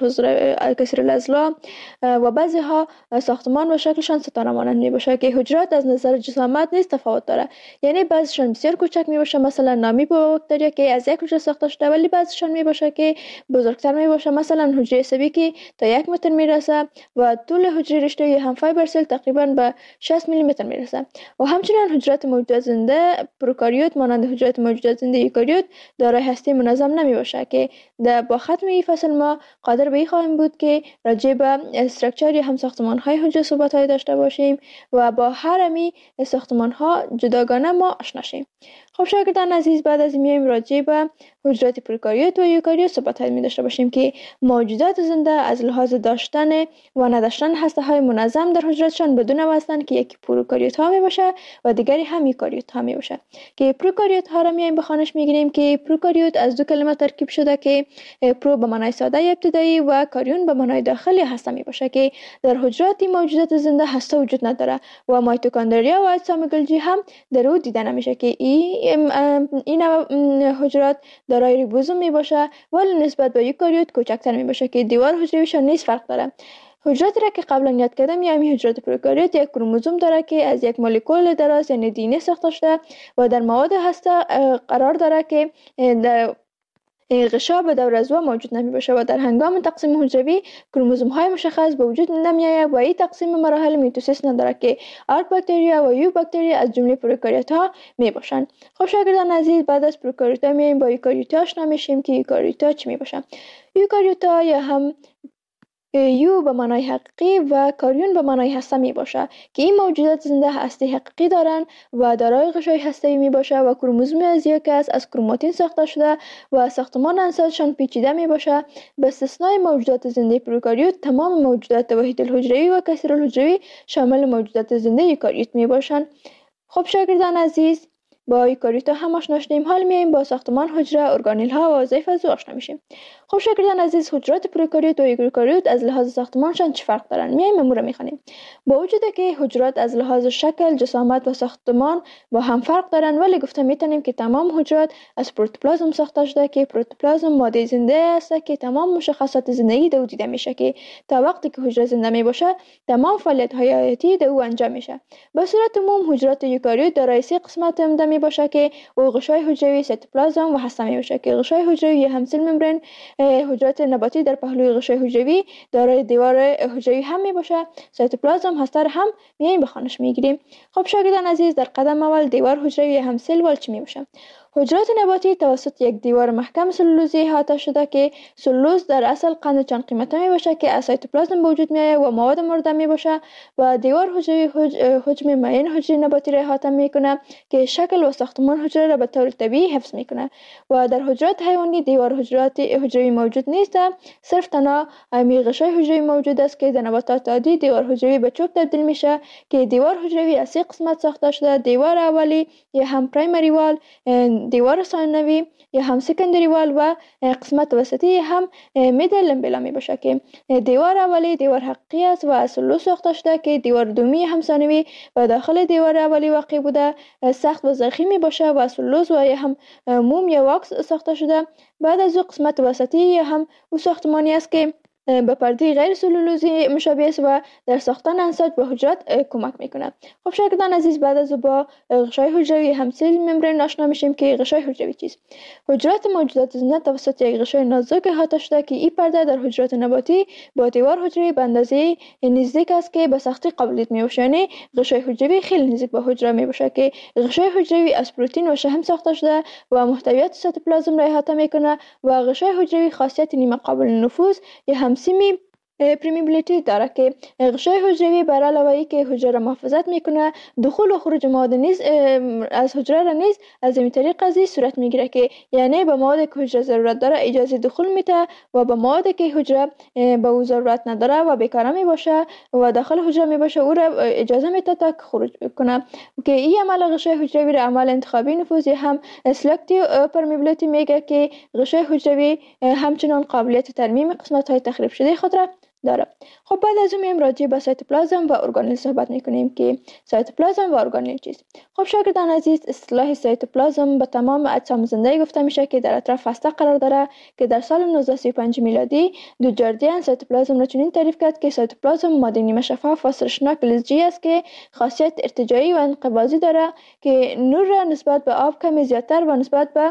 کثیر الاضلاع و بعضی ها ساختمان و شکلشان ستاره مانند می باشه که حجرات از نظر جسامت نیز تفاوت داره. یعنی بعضیشان بسیار کوچک می باشه، مثلا نامی باکتریا که از یک حجره ساخته شده، ولی بعضیشان می باشه که بزرگتر می باشه، مثلا حجره عصبی که تا 1 متر میرسه و طول حجره رشته هم فایبر سل تقریبا به 60 میلی متر میرسه. و همچنین حجرات موجودات زنده پروکاریوت مانند حجرات موجودات زنده یوکاریوت دارای هسته منظم نمی باشه که با ختم این فصل ما قادر به این خواهیم بود که راجع به استراکچر یا هم ساختمان های حجره صحبت های داشته باشیم و با هر امی ساختمان ها جداگانه ما آشنا شیم. خب شاگردان عزیز، بعد از میایم راجع به حجرات پروکاریوت و یوکاریوت صحبت های می داشته باشیم که موجودات زنده از لحاظ داشتن و نداشتن هسته های منظم در حجراتشان بدون هستند که یکی پروکاریوت ها می باشه و دیگری هم یوکاریوت ها می باشه. که پروکاریوت ها را میایم به خوانش میگیریم که پروکاریوت از دو کلمه ترکیب شده که پرو به معنای ساده ابتدایی و کاریون به معنای داخلی هسته می باشه که در حجرات موجودات زنده هسته وجود نداره و مایتوکاندریا و اجسام گلجی هم در او دیده نمیشه که این حجرات دارای ریبوزوم می باشه ولی نسبت به یوکاریوت کوچکتر می باشه که دیوار حجرویشان نیز فرق داره. حجراتی را که قبلا یاد کردم یعنی حجرات پروکاریوت یک کروموزوم داره که از یک مولکول دراز یعنی دی ان ای ساخته شده و در مواد هسته قرار داره که غشا به دور از او موجود نمی باشه و در هنگام تقسیم حجروی کروموزوم های مشخص به وجود نمی آید و این تقسیم مراحل میتوسیس نداره که آرک باکتریا و یو باکتریا از جمله پروکاریوت ها می باشند. خب شاگردان عزیز، بعد از پروکاریوت ها میایم با یوکاریوت ها آشنا میشیم که یوکاریوت ها چی می باشن. یوکاریوت ها یا هم یو به معنای حقیقی و کاریون به معنای هسته می باشه که این موجودات زنده هسته حقیقی دارن و دارای غشای هسته‌ای می باشه و کروموزوم از یک از کروماتین ساخته شده و ساختمان انساجشان پیچیده می باشه. به استثنای موجودات زنده پروکاریوت تمام موجودات وحید الحجروی و کثیر الحجروی شامل موجودات زنده یوکاریوت می باشند. خب شاگردان عزیز، با یوکاریوت هم آشنا شدیم. حال میایم با ساختمان حجره، ارگانیل ها و وظایف از او آشنا میشیم. خب شاگردان عزیز، حجرات پروکاریوت و یوکاریوت از لحاظ ساختمانشان چه فرق دارن؟ میایم امور میخوانیم. با وجود که حجرات از لحاظ شکل، جسامت و ساختمان با هم فرق دارن، ولی گفته میتونیم که تمام حجرات از پروتوپلازم ساخته شده که پروتوپلازم ماده زنده است که تمام مشخصات زندگی در او دیده میشه که تا وقتی که حجره زنده میباشه تمام فعالیت های حیاتی در او انجام میشه. به صورت عموم حجرات یوکاریوت دارای 3 قسمت می باشه که او غشای حجروی، سیتوپلازم و هسته می باشه که غشای حجروی همسل ممبران حجرات نباتی در پهلوی غشای حجروی دارای دیوار حجروی هم می باشه. سیتوپلازم هسته را هم میایم به خانش میگیریم. خب شاگردان عزیز، در قدم اول دیوار حجروی همسل وال چی می باشه؟ حجرات نباتی توسط یک دیوار محکم سلولوزی احاطه شده که سلولوز در اصل قند چند قیمته می باشه که از سیتوپلازم به وجود میآید و مواد مرده می باشه و دیوار حجروی حجم معین حجره نباتی را احاطه میکنه که شکل و ساختمان حجره را به طور طبیعی حفظ میکنه. و در حجرات حیوانی دیوار حجروی موجود نیست، صرف تنها غشای حجروی موجود است که در نباتات عادی دیوار حجروی به چوب تبدیل میشه که دیوار حجروی از 3 قسمت ساخته شده: دیوار اولی یا هم پرایمری وال، دیوار ثانوی یا هم سکندری وال و قسمت وسطی هم میدل لمبلا می باشه که دیوار اولی دیوار حقیقی است و از سلولوز ساخته شده که دیوار دومی هم ثانوی و داخل دیوار اولی واقع بوده سخت و زخمی می باشه و از سلولوز و یا هم موم یا واکس ساخته شده. بعد از او قسمت وسطی یا هم او ساختمانی است که به پرده غیر سلولوزی مشابه است و در ساختن انساج به حجرات کمک میکنه. خب شاگردان عزیز، بعد از با غشای حجروی همسل ممبران آشنا میشیم که غشای حجروی چیست. حجرات موجودات زنده توسط یک غشای نازک احاطه شده که این پرده در حجرات نباتی با دیوار حجروی به اندازه نزدیک است که به سختی قابلیت میباشه. یعنی غشای حجروی خیلی نزدیک به حجره میباشه که غشای حجروی از پروتئین و شحم ساخته شده و محتویات سیتوپلازم را احاطه میکنه و غشای حجروی خاصیت نیمه قابل نفوذ یا همسیمی پرمیبیلیتی داره که غشای حجروی بر علاوه ای که حجره را محافظت میکنه، دخول و خروج مواد نیز از حجره را نیز از این طریق قضیه صورت میگیره که یعنی به مواد که حجره ضرورت داره اجازه دخول میده و به مواد که حجره به او ضرورت نداره و بیکاره میباشه و داخل حجره میباشه او را اجازه میده تا خروج کنه که این عمل غشای حجروی را عمل انتخابی نفوذ هم سلکتیو پرمیبیلیتی میگه که غشای حجروی همچنان قابلیت ترمیم قسمت های تخریب شده خود را داره. خب بعد از اون میایم راجع به سیتوپلازم و ارگانیل صحبت میکنیم که سیتوپلازم و ارگانیل چیست. خب شاگردان عزیز، اصطلاح سیتوپلازم به تمام اجسام زنده گفته میشه که در اطراف هسته قرار داره که در سال 1935 میلادی دوجاردین سیتوپلازم را چنین تعریف کرد که سیتوپلازم ماده نیمه شفاف و سرشناک فلزی است که خاصیت ارتجاعی و انقباضی داره که نور را نسبت به آب کمی زیادتر و نسبت به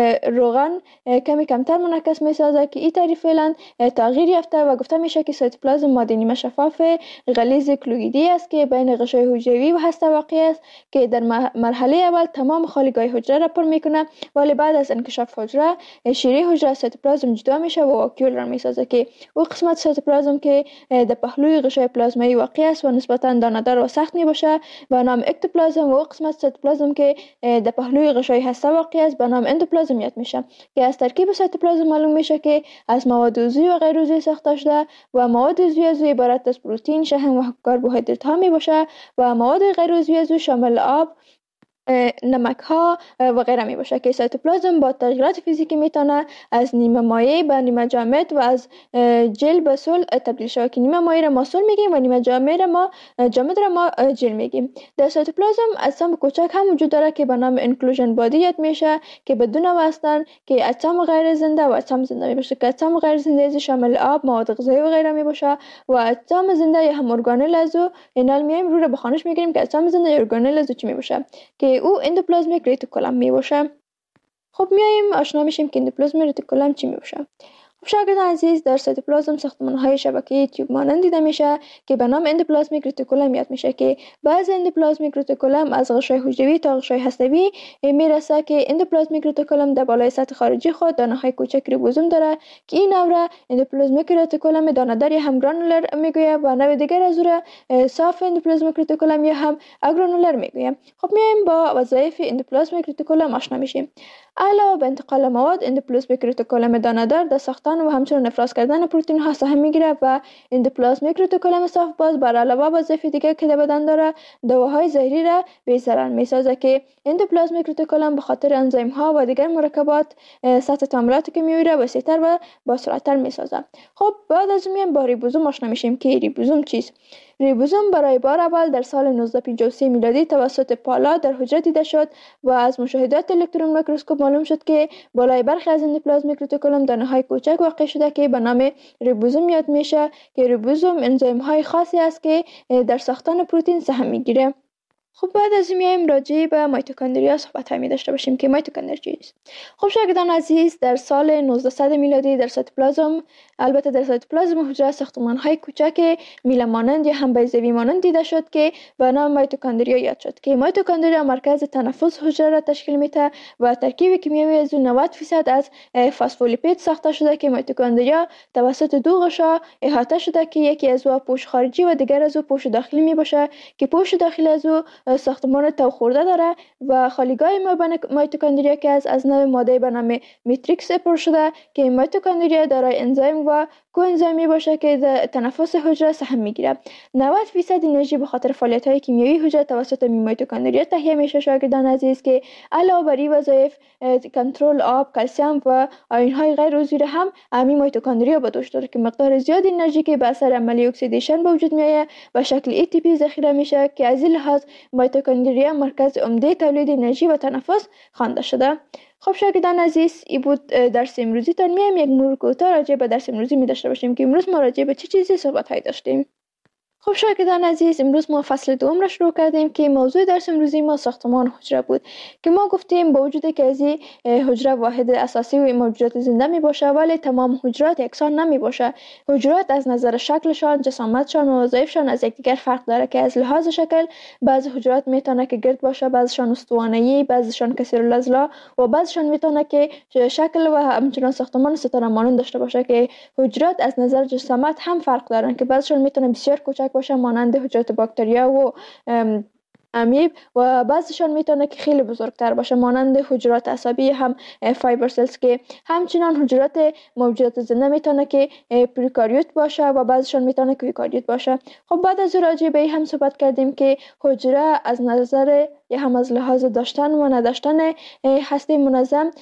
روغن کمی کمتر منعکس میسازه که این تعریف فعلا تغییر یافته و گفته میشه که سیتوپلازم ماده نیمه شفاف غلیظ کلویدی است که بین غشای حجروی و هسته واقع است که در مرحله اول تمام خالیگاه حجره را پر میکنه، ولی بعد از انکشاف حجره شیره حجره از سیتوپلازم جدا میشه و واکیول را میسازه که او قسمت سیتوپلازم که در پهلوی غشای پلازمایی واقع است و نسبتا دانه‌دار و سخت میباشه به نام اکتوپلازم و قسمت سیتوپلازم که در پهلوی غشای هسته واقع است به نام اندوپلازم یاد میشه که از ترکیب سیتوپلازم معلوم میشه که از مواد عضوی و غیر عضوی ساخته شده و مواد عضوی از عبارت از پروتئین، شحم و کربوهیدرات ها می باشه و مواد غیر عضوی از شامل آب، نمک ها و غیره می باشه که سیتوپلازم با تغییرات فیزیکی میتونه از نیمه مایع به نیمه جامد و از جل به صلب تبدیل شود که نیمه مایع را ما صلب میگیم و نیمه جامد را ما جل میگیم. در سیتوپلازم اجسام کوچک هم وجود داره که به نام انکلوژن بادی یاد میشه که بدون واسطن که اجسام غیر زنده و اجسام زنده می باشه که اجسام غیر زنده از شامل آب، مواد غذایی و غیره می باشه و اجسام زنده یا هم ارگانل از اینال میایم رو به خانش میگیریم که اجسام زنده یا ارگانل از چی می باشه که او اندوپلازمیک ریتیکولم می باشه. خب میایم آشنا میشیم که اندوپلازمیک ریتیکولم چی می باشه. شاگردان عزیز، در سایتوپلازم ساختمان‌های شبکه‌ای تیوب مانند دیده میشه که به نام اندوپلازمیک رتیکولم یاد میشه که بعض اندوپلازمیک رتیکولم از غشای حجروی تا غشای هسته‌ای میرسه که اندوپلازمیک رتیکولم در بالای سطح خارجی خود دانه‌های کوچک ریبوزوم داره که این نوع اندوپلازمیک رتیکولم دانه‌دار یا هم گرانولر میگویه و نوع دیگر از اون صاف اندوپلازمیک رتیکولم یا هم اگرانولر میگویه. خب میایم با وظایف اندوپلازمیک رتیکولم آشنا میشیم. علاوه بر انتقال مواد، اندوپلازمیک رتیکولم دانه‌دار در ساختن و همچنین افراز کردن پروتئین ها سهم میگیره و اندوپلازمیک رتیکولم صاف باز بر علاوه وظایف دیگه که در بدن داره دواهای زهری را بی ضرر میسازه که اندوپلازمیک رتیکولم به خاطر انزیم ها و دیگر مرکبات سطح تعاملاتی که میوره وسیع‌تر و با سرعت‌تر میسازه. خب بعد از میایم با ریبوزوم آشنا میشیم که ریبوزوم چیست. ریبوزوم برای بار اول در سال 1953 میلادی توسط پالا در حجره دیده شد و از مشاهدات الکترون میکروسکوپ معلوم شد که بالای برخی از اندوپلازمیک رتیکولم دانه‌های کوچک واقع شده که به نام ریبوزوم یاد میشه که ریبوزوم انزیم‌های خاصی است که در ساختن پروتئین سهم میگیره. خب بعد از این میایم راجع به میتوکندریا صحبت داشته باشیم که میتوکندریا چیست. خب شاگردان عزیز، در سال 1900 میلادی در سایتوپلازم، البته در سایتوپلازم حجره ساختمان‌های کوچک میله مانند یا هم بیضوی مانند دیده شد که به نام میتوکندریا یاد شد که میتوکندریا مرکز تنفس حجره را تشکیل میده و ترکیب کیمیایی از 90% از فسفولیپید ساخته شده که میتوکندریا توسط دو غشا احاطه شده که یکی از او پوش خارجی و دیگر از او پوش داخلی می باشه که پوش داخلی از او ساختمان تو خورده داره و خالیگاه میتوکندریا که از نوع ماده به نام میتریکس پر شده که میتوکندریا دارای انزیم و کوانزیمی باشه که در تنفس حجره سهم میگیره. 90% انرژی به خاطر فعالیت‌های کیمیایی حجره توسط میتوکندریا تهیه میشه. شاگردان عزیز که علاوه بر این وظایف کنترل آب، کلسیم و آیون‌های غیر عضوی هم میتوکندریا به دوش داره که مقدار زیاد انرژی که به اثر عملیه اکسیدیشن به وجود میاد به شکل ATP ذخیره میشه که از این لحاظ میتوکندریا مرکز عمده تولید انرژی و تنفس خوانده شده. خب شاگردان عزیز، این بود درس امروزی تان. میایم یک مرور کوتاه راجع به درس امروزی می داشته باشیم که امروز ما راجع به چه چیزی صحبت داشتیم. خب شاگردان عزیز، امروز ما فصل دوم را شروع کردیم که موضوع درس امروزی ما ساختمان حجره بود که ما گفتیم با وجود که از حجره واحد اساسی و موجودات زنده می باشه ولی تمام حجرات یکسان نمی باشه. حجرات از نظر شکلشان، جسامتشان و وظایفشان از یکدیگر فرق داره که از لحاظ شکل بعضی حجرات میتونه که گرد باشه، بعضیشان استوانه‌ای، بعضیشان کثیرالاضلاع و بعضیشان میتونه که شکل و همچنان ساختمان ستاره مانند داشته باشه که حجرات از نظر جسامت هم فرق دارن که بعضیشان میتونه بسیار کوچک باشه مانند حجرات باکتریا و امیب و بعضیشان میتونه که خیلی بزرگتر باشه مانند حجرات عصبی هم فایبر سلز که همچنان حجرات موجودات زنده میتونه که پروکاریوت باشه و بعضیشان میتونه که ایوکاریوت باشه. خب بعد از راجع به هم صحبت کردیم که حجره از نظر یا هم از لحاظ داشتن و نداشتن هسته منظم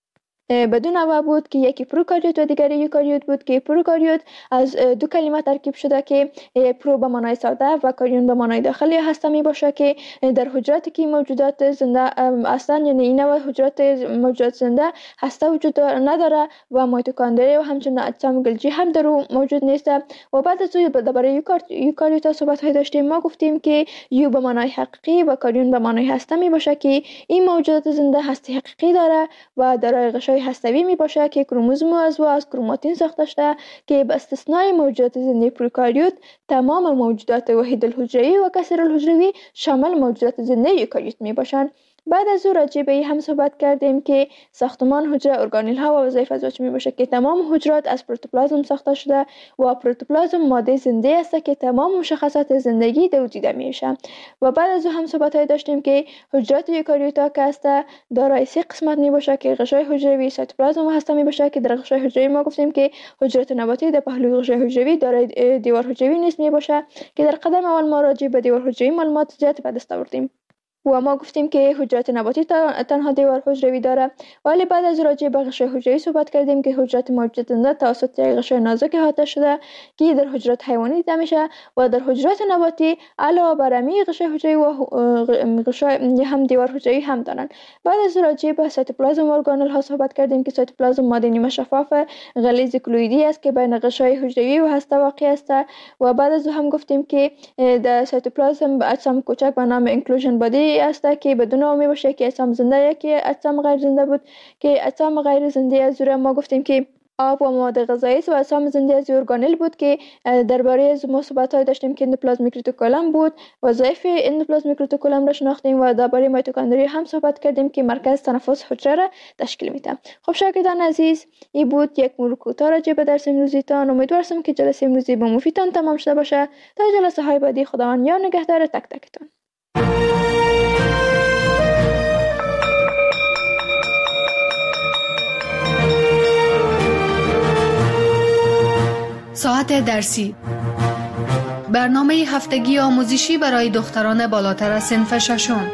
بدون نوع بود که یکی پروکاریوت و دیگری یوکاریوت بود که پروکاریوت از دو کلمه ترکیب شده که پرو به معنای ساده و کاریون به معنای داخلی هسته می باشه که در حجراتی که موجودات زنده اصلا یعنی این نوع حجرات موجودات زنده هسته وجود نداره و میتوکندریا و همچنین اجسام گلجی هم در او موجود نیست. و بعد از او برای یوکاریوت صحبت داشتیم. ما گفتیم که یو به معنای حقیقی و کاریون به معنای هسته می باشه که این موجودات زنده هسته حقیقی داره و دارای غشای هسته‌ای می باشه که کروموزوم از کروماتین ساخته شده که به استثنای موجودات زنده پروکاریوت تمام موجودات وحید الحجروی و کثیر الحجروی شامل موجودات زنده یوکاریوت می باشند. بعد از او راجع به هم صحبت کردیم که ساختمان حجره ارگانیل ها و وظایف از می باشه که تمام حجرات از پروتوپلازم ساخته شده و پروتوپلازم ماده زنده است که تمام مشخصات زندگی در او دیده میشه. و بعد از او هم صحبت داشتیم که حجرات یوکاریوتا که است دارای 3 قسمت می باشه که غشای حجروی، سایتوپلازم هسته می باشه که در غشای حجروی ما گفتیم که حجرات نباتی در پهلوی غشای حجروی دارای دیوار حجروی نیست می باشه که در قدم اول ما راجع به دیوار حجروی معلومات زیاد به دست آوردیم و ما گفتیم که حجرات نباتی تنها دیوار حجروی داره ولی بعد از راجع به غشای حجروی صحبت کردیم که حجرات موجودات زنده توسط غشای نازک احاطه شده که در حجرات حیوانی دیده میشه و در حجرات نباتی علاوه بر غشای حجروی و غشای هم دیوار حجروی هم دارن. بعد از راجع به سایتوپلازم ارگانل ها صحبت کردیم که سایتوپلازم ماده نیمه شفاف غلیظ کلویدی است که بین غشای حجروی و هسته واقع است و بعد از هم گفتیم که در سایتوپلازم اجسام کوچک به نام اینکلوژن بادی است که بدون او می باشه که اجسام زنده یکی اجسام غیر زنده بود که اجسام غیر زنده از ما گفتیم که آب و مواد غذایی و اجسام زنده از ارگانل بود که درباره ما صحبت‌های داشتیم که اندوپلازمیک ریتیکولوم بود. وظایف اندوپلازمیک ریتیکولوم را شناختیم و درباره میتوکندری هم صحبت کردیم که مرکز تنفس حجره را تشکیل میده. خب شاگردان عزیز، این بود یک مرور کوتاه راجع به درس امروزیتان. امیدوارم که جلسه امروزی به مفیدتان تمام شده باشه. تا جلسه های بعدی خداوند یار نگهدار تک تکتون. ساعت درسی، برنامه هفتگی آموزشی برای دختران بالاتر از صنف ششم.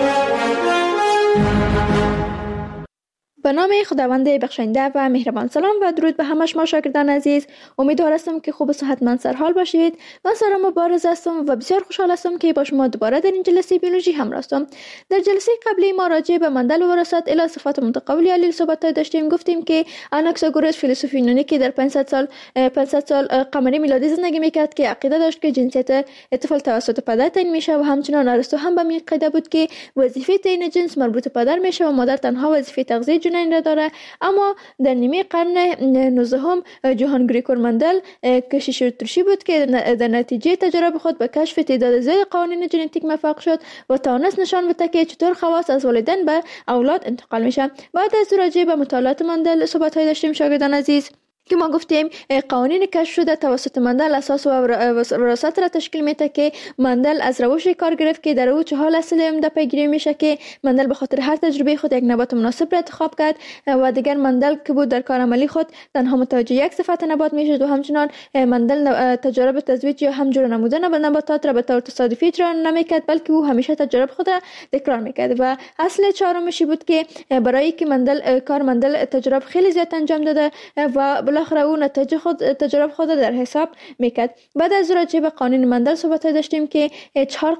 به نام خداوند بخشنده و مهربان. سلام و درود به همه شما شاگردان عزیز. امیدوار هستم که خوب و صحتمند سرحال باشید. من سارا مبارز هستم و بسیار خوشحال هستم که با شما دوباره در این جلسه بیولوژی همراه هستم. در جلسه قبلی ما راجع به مندل و وراثت الی صفات متقابل علیل صحبت داشتیم. گفتیم که آناکساگوروس فیلسوف یونانی که در 500 سال قمری میلادی زندگی میکرد که عقیده داشت که جنسیت طفل توسط پدر تعیین میشه و همچنین ارسطو هم به این عقیده بود که وظیفه تعیین جنس مربوط به پدر میشه و مادر تنها وظیفه تغذیه جنین را داره. اما در نیمه قرن 19 جوهان گریگور مندل کشیش اتریشی بود که در نتیجه تجربه خود به کشف تعداد زیاد قوانین ژنتیک موفق شد و توانست نشان بده که چطور خواص از والدین به اولاد انتقال میشه. بعد از راجع به مطالعات مندل صحبت های داشتیم شاگردان عزیز که ما گفتیم قوانین کشف شده توسط مندل اساس و وراثت را تشکیل میده که مندل از روش کار گرفت که در او 4 اصل عمده پیگیری میشه که مندل به خاطر هر تجربه خود یک نبات مناسب را انتخاب کرد و دیگر مندل که بود در کار عملی خود تنها متوجه یک صفت نبات میشد و همچنان مندل تجارب تزویج یا همجور نمودن نباتات را به طور تصادفی اجرا نمیکرد، بلکه او همیشه تجارب خود را تکرار میکرد. و اصل چهارمش بود که برای که مندل تجربه خیلی زیاد انجام داده و بالاخره او نتیجه تجربه خود در حساب میکرد. بعد از راجع به قانون مندل صحبت داشتیم که 4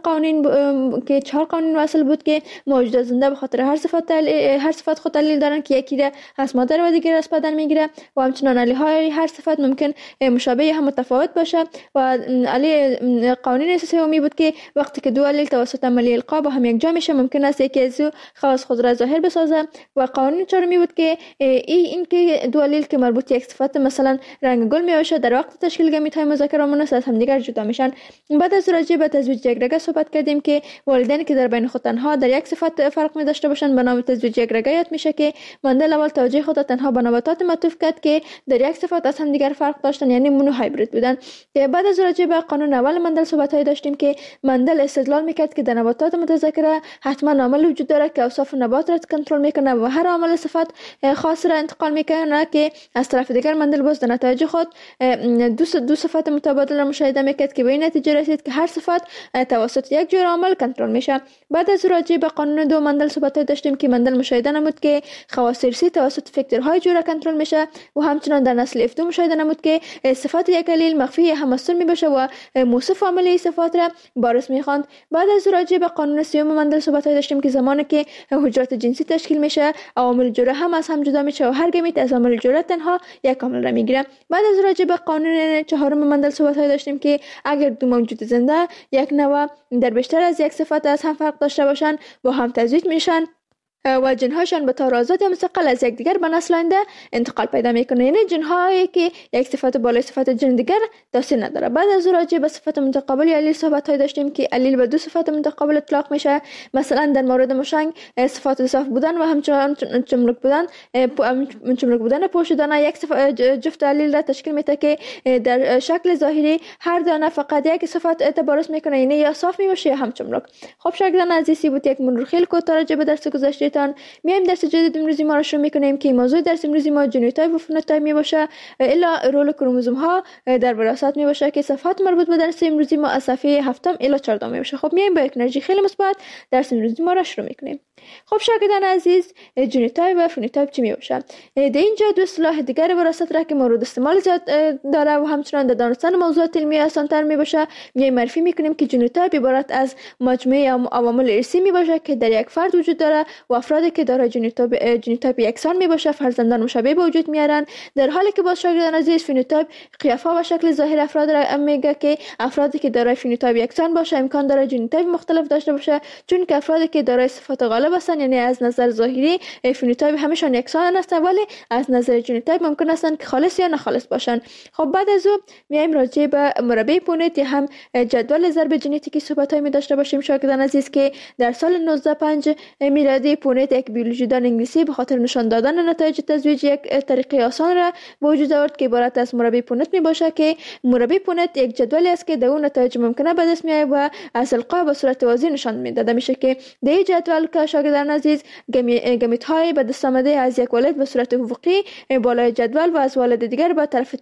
قانون اصل بود که موجودات زنده به خاطر هر صفت خود دلیل دارن که یکی را از مادر و دیگر از پدر میگیره و همچنین علی های هر صفت ممکن مشابه هم متفاوت باشه. و علی قانون سومی بود که وقتی که دو علیل توسط عملی القا با هم یک جا میشه ممکن است یکی از خواص خود را ظاهر بسازه. و قانون چهارمی بود که این که دو علیل که مربوط یک صفت مثلا رنگ گل میشه در وقت تشکیل گمیت‌های مذکر و مؤنث از همدیگر جدا میشن. بعد از راجع به تزویج یکرگه صحبت کردیم که والدین که در بین خود تنها در یک صفت فرق می داشته باشند به نام تزویج یکرگه یاد میشه که مندل اول توجه خود تنها به نباتات معطوف کرد که در یک صفت از همدیگر فرق داشتن، یعنی مونو هایبرید بودن. بعد از راجع به قانون اول مندل صحبت‌های داشتیم که مندل استدلال میکرد که در نباتات متذکره حتما عامل وجود داره که اوصاف نبات را کنترل میکنه و هر عامل صفت خاص را انتقال میکنه که از طرف دیگر مندل باز در نتایج خود دو صفت متبادل را مشاهده میکرد که به این نتیجه رسید که هر صفت توسط یک جور عامل کنترل میشه. بعد از راجع به قانون 2 مندل صحبت داشتیم که مندل مشاهده نمود که خواص ارثی توسط فاکتورهای جور کنترل میشه و همچنین در نسل F2 مشاهده نمود که صفات یک علیل مخفی هم مستور میباشه و موصف عامل صفات را بارز میخواند. بعد از راجع به قانون 3 مندل صحبت داشتیم که زمانی که حجرات جنسی تشکیل میشه عوامل جوره هم از هم جدا میشه و هر گمیت از عامل جوره تنها یک عامل را میگیره. بعد از راجع به قانون 4 مندل صحبت داشتیم که اگر دو موجود زنده یک نوع در بیشتر از یک صفت از هم فرق داشته باشند با هم تزویج میشن و جنهاشان به طور آزاد یا مستقل از یکدیگر به نسل آینده انتقال پیدا میکنه، یعنی جنهایی که یک صفت بالای صفت جن دیگر تاثیر نداره. بعد از راجع به صفت متقابل علیل صحبت های داشتیم که علیل به 2 صفت متقابل اطلاق میشه. مثلا در مورد مشنگ صفات صاف بودن و همچنین چملک بودن پوست دانه یک جفت علیل را تشکیل میده که در شکل ظاهری هر دانه فقط یک صفت اعتبارش میکنه، یعنی یا صاف میباشه یا هم چملک. خب شاگردان عزیزی بود یک مرور خیلی کوتاه راجع به درس گذشته میایم درس جدید امروزی ما را شروع میکنیم که موضوع درس امروزی ما ژنوتایپ و فنوتایپ میباشه الا رول کروموزوم ها در وراثت میباشه که صفحات مربوط به درس امروزی ما از صفحه 7 الی 14 میباشه. خب میایم با یک انرژی خیلی مثبت درس امروزی ما را شروع میکنیم. خب شاگردان عزیز، ژنوتایپ و فنوتایپ چی میباشه؟ در اینجا 2 اصطلاح دیگر وراثت را که مورد استعمال زیاد داره و همچنین در دانستن موضوعات علمی آسان‌تر میباشه میایم معرفی میکنیم که ژنوتایپ عبارت از مجموعه عوامل ارثی میباشه که در یک فرد وجود داره و افرادی که دارای ژنوتایپ یکسان می باشه فرزندان مشابه به وجود میارن، در حالی که باز شاگردان عزیز فنوتایپ قیافه و شکل ظاهر افراد را میگه که افرادی که دارای فنوتایپ یکسان باشه امکان داره ژنوتایپ مختلف داشته باشه، چون که افرادی که دارای صفات غالب هستن یعنی از نظر ظاهری فنوتایپ همشون یکسان هستن، ولی از نظر ژنوتایپ ممکن هستن که خالص یا ناخالص باشن. خب بعد از او میایم راجع به مربع پونت یا هم جدول ضرب ژنتیکی صحبت‌هایی می داشته باشیم شاگردان عزیز که در سال 1905 میلادی پونت یک بیولوژیدان انگلیسی به خاطر نشان دادن نتایج تزویج یک طریقه آسان را به وجود آورد که عبارت از مربع پونت می باشه که مربع پونت یک جدولی است که در اون نتایج ممکنه به دست میاد و از القا به صورت واضح نشان میداده میشه که در این جدول که شاگردان عزیز گمیت های به دست آمده از یک والد به صورت افقی بالای جدول و از والد دیگر به طرف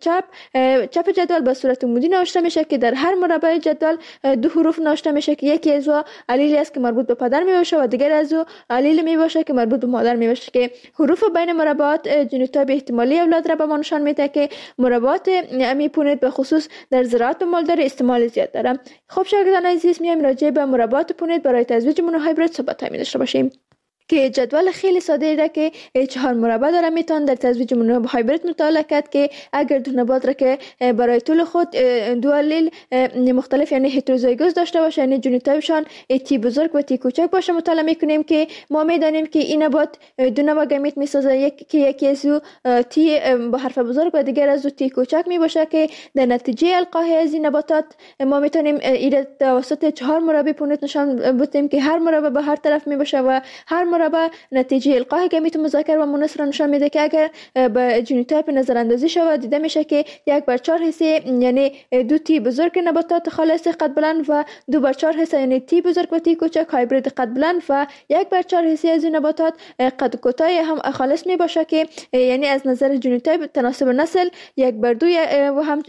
چپ جدول به صورت عمودی نوشته میشه که در هر مربع جدول دو حروف نوشته میشه که یکی از او علیلی است که مربوط به پدر می باشه و دیگر از او علیل می باشه که مربوط به مادر می باشه که حروف بین مربعات ژنوتایپ احتمالی اولاد را به ما نشان میده که مربعات امی پونت به خصوص در زراعت و مالداری استعمال زیاد داره. خب شاگردان عزیز میایم راجع به مربعات پونت برای تزویج مونوهایبرید صحبت می داشته باشیم که جدول خیلی ساده را که 4 مربع داره میتون در تزویج مونوهایبرید مطالعه کرد که اگر دو نبات را که برای طول خود دو الیل مختلف یعنی هتروزایگوس داشته باشه یعنی ژنوتایپشان تی بزرگ و تی کوچک باشه مطالعه میکنیم که ما میدانیم که این نبات دو نوع گمیت میسازه یکی از او تی با حرف بزرگ و دیگر از او تی کوچک می باشه که در نتیجه القای از این نباتات ما میتونیم این توسط 4 مربع پونت نشان بدیم که هر مربع به هر طرف می باشه و هر مربع نتیجه القای گمیت مذکر و مؤنث را نشان میده که اگر به ژنوتایپ نظر اندازی شود دیده میشه که 1/4 حصه یعنی 2 تی بزرگ نباتات خالص قد بلند و 2/4 حصه یعنی تی بزرگ و تی کوچک هایبرید قد بلند و 1/4 حصه از این نباتات قد کوتاه هم خالص می باشه که یعنی از نظر ژنوتایپ تناسب نسل 1/2 و هم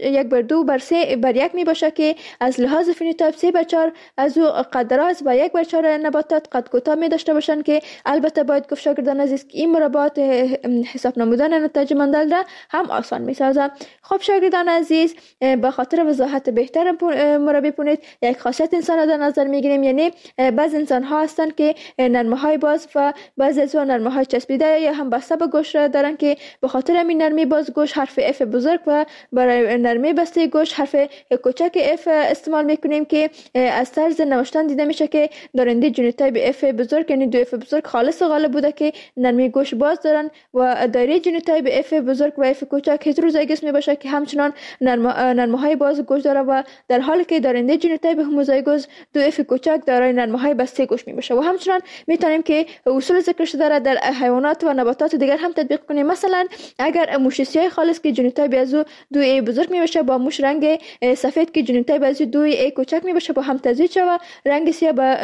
1/2/3/1 می باشه که از لحاظ فنوتایپ 3/4 از او قد دراز و 1/4 نباتات قد کوتاه می داشته باشند که البته باید گفت شاگردان عزیز که این مربعات حساب نمودن نتایج مندل را هم آسان می سازه. خب شاگردان عزیز به خاطر وضاحت بهتر مربع پونت یک خاصیت انسان را در نظر می گیریم یعنی بعض انسان ها هستند که نرمه های باز و بعض از نرمه های چسبیده یا هم بسته به گوش را دارن که به خاطر همین نرمی باز گوش حرف اف بزرگ و برای نرمی بسته گوش حرف کوچک اف استعمال می کنیم که از طرز نوشتن دیده میشه که دارنده ژنوتایپ اف بزرگ یعنی 2 اف بزرگ خالص غالب بوده که نرمی گوش باز دارن و دایره ژنوتایپ اف بزرگ و اف کوچک هتروزایگوس می باشه که همچنان نرمه های باز گوش داره و در حالی که دارنده ژنوتایپ هوموزایگوس 2 اف کوچک دارای نرمه های بسته گوش می باشه و همچنان میتونیم که اصول ذکر شده در حیوانات و نباتات دیگر هم تطبیق کنیم. مثلا اگر موشسیای خالص که ژنوتایپ از 2 ای بزرگ می باشه با موش رنگ سفید که ژنوتایپ از 2 ای کوچک می باشه با هم تزویج شود رنگ سیاه با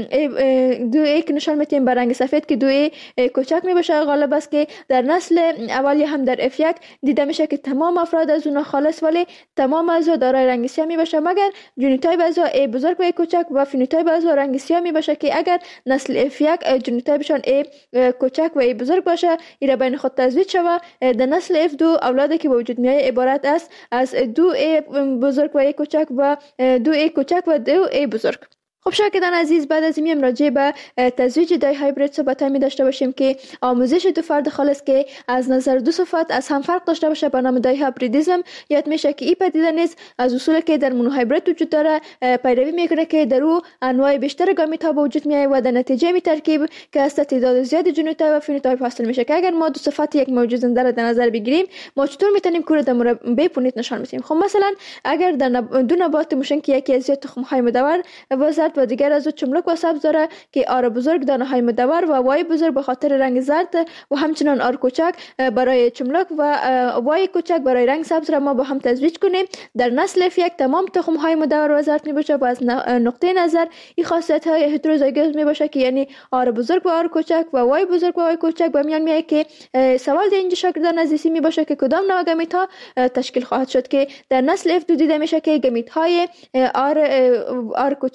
2 ای که نشان میتیم با رنگ سفید که 2 ای کوچک می باشه غالب است که در نسل اولی هم در اف 1 دیده میشه که تمام افراد از اون خالص ولی تمام از دارای رنگ سیاه می باشه مگر ژنوتایپ از ای بزرگ و ای کوچک و فنوتایپ از رنگ سیاه می باشه که اگر نسل اف 1 ژنوتایپشان ای کوچک و ای بزرگ باشه ایرا بین خود تزویج شود در نسل اف 2 اولادی که به وجود میاد عبارت است از 2 ای بزرگ و ای کوچک و 2 ای کوچک و 2 ای بزرگ. خب شاگردان عزیز بعد از این راجع به تزویج دای هایبرید صحبت می داشته باشیم که آموزش دو فرد خالص که از نظر دو صفات از هم فرق داشته باشه به نام دای هایبریدیسم یاد میشه که این پدیده نیز از اصولی که در مونوهایبرید وجود داره پیروی میکنه که در او انواع بیشتر گامیت ها به وجود میاد و در نتیجه می ترکیب که از تعداد زیاد ژنوتایپ و فنوتایپ حاصل میشه که اگر ما دو صفات یک موجود زنده را در نظر بگیریم ما چطور میتونیم کور در مربع پونت نشان بدیم. خب مثلا اگر در دو نبات موشن که یکی از زیاد تخم های مدور و زرد و دیگر از چملک و سبز داره که آر بزرگ دانه های مدور و وای بزرگ به خاطر رنگ زرد و همچنان آر کوچک برای چملک و وای کوچک برای رنگ سبز را ما با هم تزویج کنیم در نسل F1 تمام تخم های مدور و زرد می باشه و از نقطه نظر این خاصیت های هتروزایگوس می باشه که یعنی آر بزرگ و آر کوچک و وای بزرگ و وای کوچک به میان میاد که سوال در اینجا شاگردان عزیزی می باشه که کدام نوع گمیت ها تشکیل خواهد شد که در نسل F2 دیده میشه که گمیت های آر کوچک و وای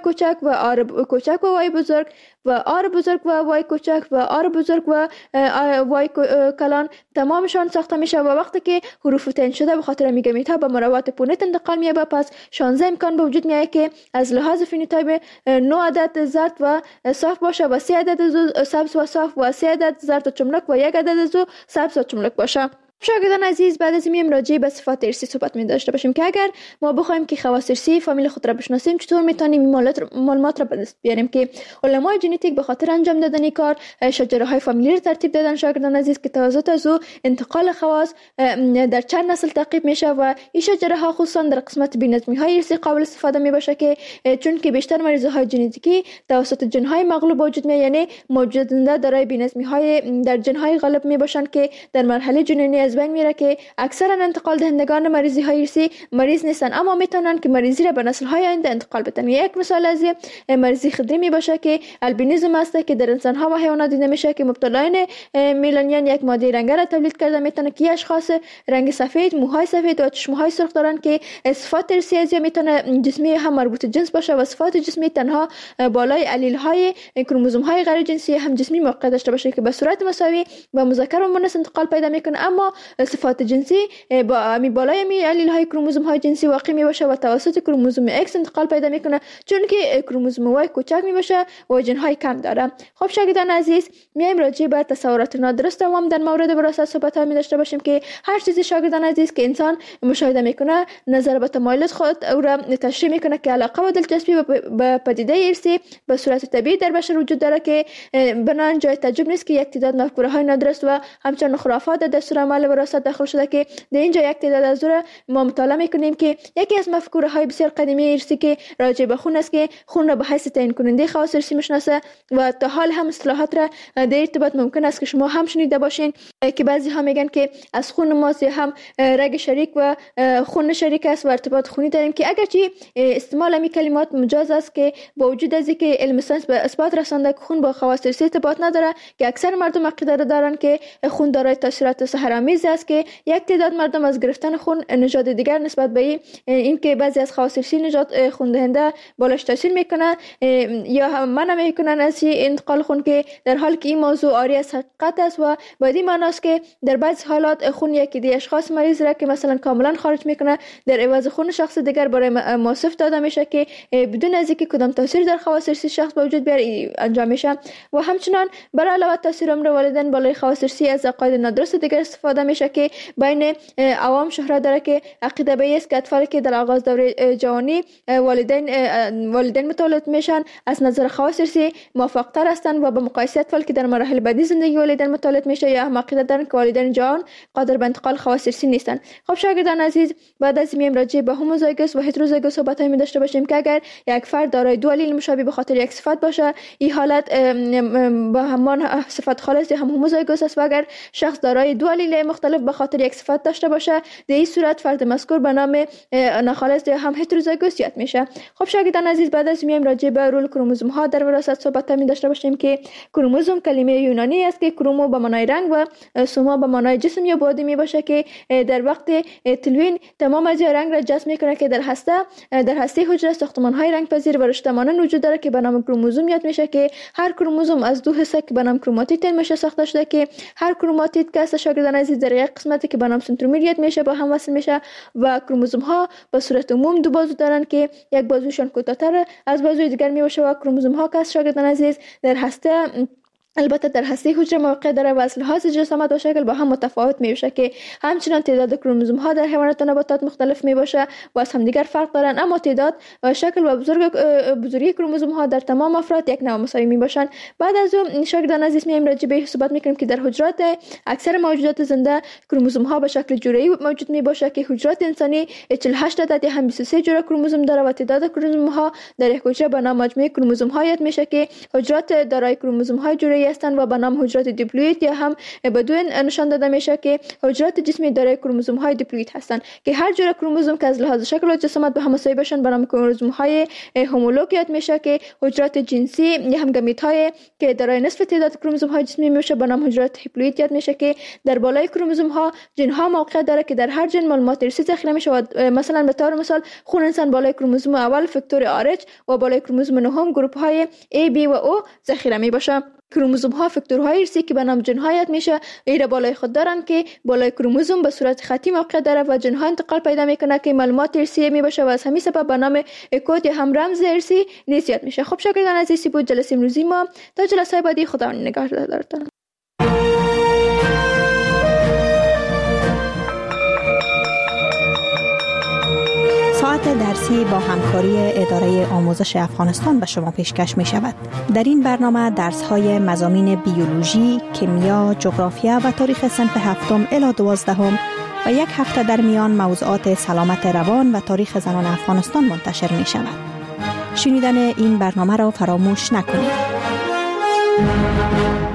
کوچک و آر کوچک و وای بزرگ و آر بزرگ و وای کوچک و آر بزرگ و وای کلان تمامشان ساخته میشه و وقتی که حروف تعیین شده به خاطر میگامیت ها به مروات پونت انتقال میشه، پس 16 امکان به وجود میاد که از لحاظ فینوتایپ 9 عدد زرد و صاف باشه و 3 عدد سبز و صاف و 3 عدد زرد و چملک و 1 عدد سبز و چملک باشه. شاگردان عزیز، بعد از این راجع به صفات ارثی صحبت می داشته باشیم که اگر ما بخوایم که خواص ارثی فامیل خود را بشناسیم چطور میتونیم معلومات را به دست بیاریم که علمای ژنتیک به خاطر انجام دادن کار شجره های فامیلی را ترتیب دادن شاگردان عزیز که توسط از انتقال خواص در چند نسل تعقیب میشه و این شجره ها خصوصا در قسمت بی‌نظمی های ارثی قابل استفاده می باشه که چون که بیشتر مریض های ژنتیکی توسط جن های مغلوب وجود می، یعنی موجودنده دارای بی‌نظمی های در جن های غالب می باشند که در مرحله جنینی از بین میره که اکثرا انتقال دهندگان مریضی های ارثی مریض نیستن اما میتونن که مریضی را به نسل های آینده انتقال بدن. یک مثال از مریضی خدری می باشه که البینیزم است که در انسان ها و حیوانات دیده میشه که مبتلایان میلانین یک ماده رنگ را تولید کرده میتونه که اشخاص رنگ سفید، موهای سفید و چشم های سرخ دارن که صفات ارثی از میتونه جسمی هم مربوط جنس باشه و صفات جسمی تنها بالای علیل های کروموزوم های غیر جنسی هم جسمی موقع داشته باشه که به صورت مساوی به مذکر و مؤنث انتقال پیدا میکنه، اما صفات جنسی با بالای می علیل های کروموزوم های جنسی واقع می باشه و توسط کروموزوم X انتقال پیدا میکنه چون که کروموزوم Y کوچک می باشه و جن های کم داره. خب شاگردان عزیز، میایم راجع به تصورات نادرست عوام در مورد وراثت صحبت ها می داشته باشیم که هر چیزی شاگردان عزیز که انسان مشاهده میکنه نظر به تمایلات خود او را تشریح میکنه که علاقه و دلچسپی به پدیده ارثی به صورت طبیعی در بشر وجود داره که بنان جای تعجب نیست که یک تعداد مفکوره های نادرست و همچنین خرافات در دستور عمل وراثت داخل شده که در اینجا یک تعداد از اون ما مطالعه میکنیم که یکی از مفکوره های بسیار قدیمی ارثی که راجع به خون است که خون را به حیث تعیین کننده خواص ارثی میشناسه و تا حال هم اصطلاحات را در ارتباط ممکن است که شما هم شنیده باشین که بعضی ها میگن که از خون ماست یا هم رگ شریک و خون شریک است و ارتباط خونی داریم که اگرچه استعمال این کلمات مجاز است که با وجود از اینکه علم ساینس به اثبات رسانده که خون با خواص ارثی ارتباط نداره که اکثر مردم عقیده دارن که خون دارای تاثیرات سحرآمیز است که یک تعداد مردم از گرفتن خون نژاد دیگر نسبت به این که بعضی از خواص ارثی نژاد خون دهنده بالاش تاثیر میکنه یا منع میکنن از انتقال خون که در حالی که این موضوع عاری از حقیقت است و با این معنی است که در بعضی حالات خون یکی دی اشخاص مریض را که مثلا کاملا خارج میکنه در عوض خون شخص دیگر برای موصف داده میشه که بدون از اینکه کدام تاثیر در خواص ارثی شخص به وجود بیاره انجام میشه و همچنان برای علاوه تاثیر عمر والدین بالای خواص ارثی از عقاید نادرست دیگر استفاده میشه که بین عوام شهرت داره که عقیده به است که اطفالی که در آغاز دوره جوانی والدین متولد میشن از نظر خواص ارثی موفق‌تر هستند و به مقایسه اطفالی که در مراحل بعدی زندگی والدین متولد میشه یا هم عقیده دارن که والدین جوان قادر به انتقال خواص ارثی نیستن. خب شاگردان عزیز، بعد از این راجع به هوموزایگوس و هتروزایگوس صحبت‌هایی می داشته باشیم که اگر یک فرد دارای دو علیل مشابه به خاطر یک صفت باشه این حالت با همان صفت خالص یا هم هوموزایگوس است و اگر شخص دارای دو علیل مختلف به خاطر یک صفت داشته باشه در این صورت فرد مذکور به نام ناخالص یا هم هتروزایگوس یاد میشه. خب شاگردان عزیز، بعد از میایم راجع به رول کروموزوم ها در وراثت صحبت می داشته باشیم که کروموزوم کلمه یونانی است که کرومو به معنای رنگ و سوما به معنای جسم یا بادی می باشه که در وقت تلوین تمام از رنگ را جذب میکنه که در هسته حجره ساختمان های رنگ پذیر و رشته مانند وجود داره که به نام کروموزوم یاد میشه که هر کروموزوم از دو حصه که به نام کروماتید میشه ساخته شده که هر کروماتید که است شاگردان عزیز در یک قسمتی که به نام سنترومیر یاد میشه با هم وصل میشه و کروموزوم ها به صورت عموم دو بازو دارن که یک بازوشان کوتاه‌تر از بازوی دیگر میباشه و کروموزوم ها که شاگردان عزیز در هسته البته در هسته حجره موقع داره و از لحاظ جسامت و شکل با هم متفاوت میشه که همچنان تعداد کروموزوم ها در حیوانات و نباتات مختلف میباشه و از هم دیگر فرق دارن، اما تعداد و شکل و بزرگی کروموزوم ها در تمام افراد یک نوع مساوی میباشن. بعد از اون شاگردان عزیز میایم راجع به صحبت میکنیم که در حجرات اکثر موجودات زنده کروموزوم ها به شکل جوره‌ای موجود میباشه که حجرات انسانی 48 عدد یا هم 23 جوره کروموزوم داره و تعداد کروموزوم ها در یک حجره به نام مجموعه کروموزوم ها یاد میشه که حجرات دارای کروموزوم های جوره‌ای حجره هستند و به نام حجرات دیپلوید یا هم بدون نشان داده میشه که حجرات جسمی دارای کروموزوم های دیپلوید هستند که هر جور کروموزوم که از لحاظ شکل و جسامت به هم مساوی باشن به نام کروموزوم های هومولوگ یاد میشه که حجرات جنسی یا هم گمیت های که دارای نصف تعداد کروموزوم های جسمی میشه به نام حجرات هپلوید یاد میشه که در بالای کروموزوم ها ژن ها موقع داره که در هر ژن معلومات ارثی ذخیره میشه و مثلا به طور مثال خون انسان بالای کروموزوم اول فاکتور RH و بالای کروموزوم نهم گروپ های A B و O ذخیره می باشه. کروموزوم ها فاکتورهای ارثی که به نام ژن ها یاد میشه ایره بالای خود دارن که بالای کروموزوم به صورت خطی موقع داره و ژن ها انتقال پیدا میکنه که معلومات ارثی می باشه و از همین سبب به نام کد یا هم رمز ارثی نیز یاد میشه. خب شکرگان عزیزی بود جلسه امروزی ما. تا جلسه بعدی خداوند نگهدارتون. ساعت درسی با همکاری اداره آموزش افغانستان به شما پیشکش می شود. در این برنامه درس های مضامین بیولوژی، کیمیا، جغرافیا و تاریخ صنف 7 الی 12 و یک هفته در میان موضوعات سلامت روان و تاریخ زنان افغانستان منتشر می شود. شنیدن این برنامه را فراموش نکنید.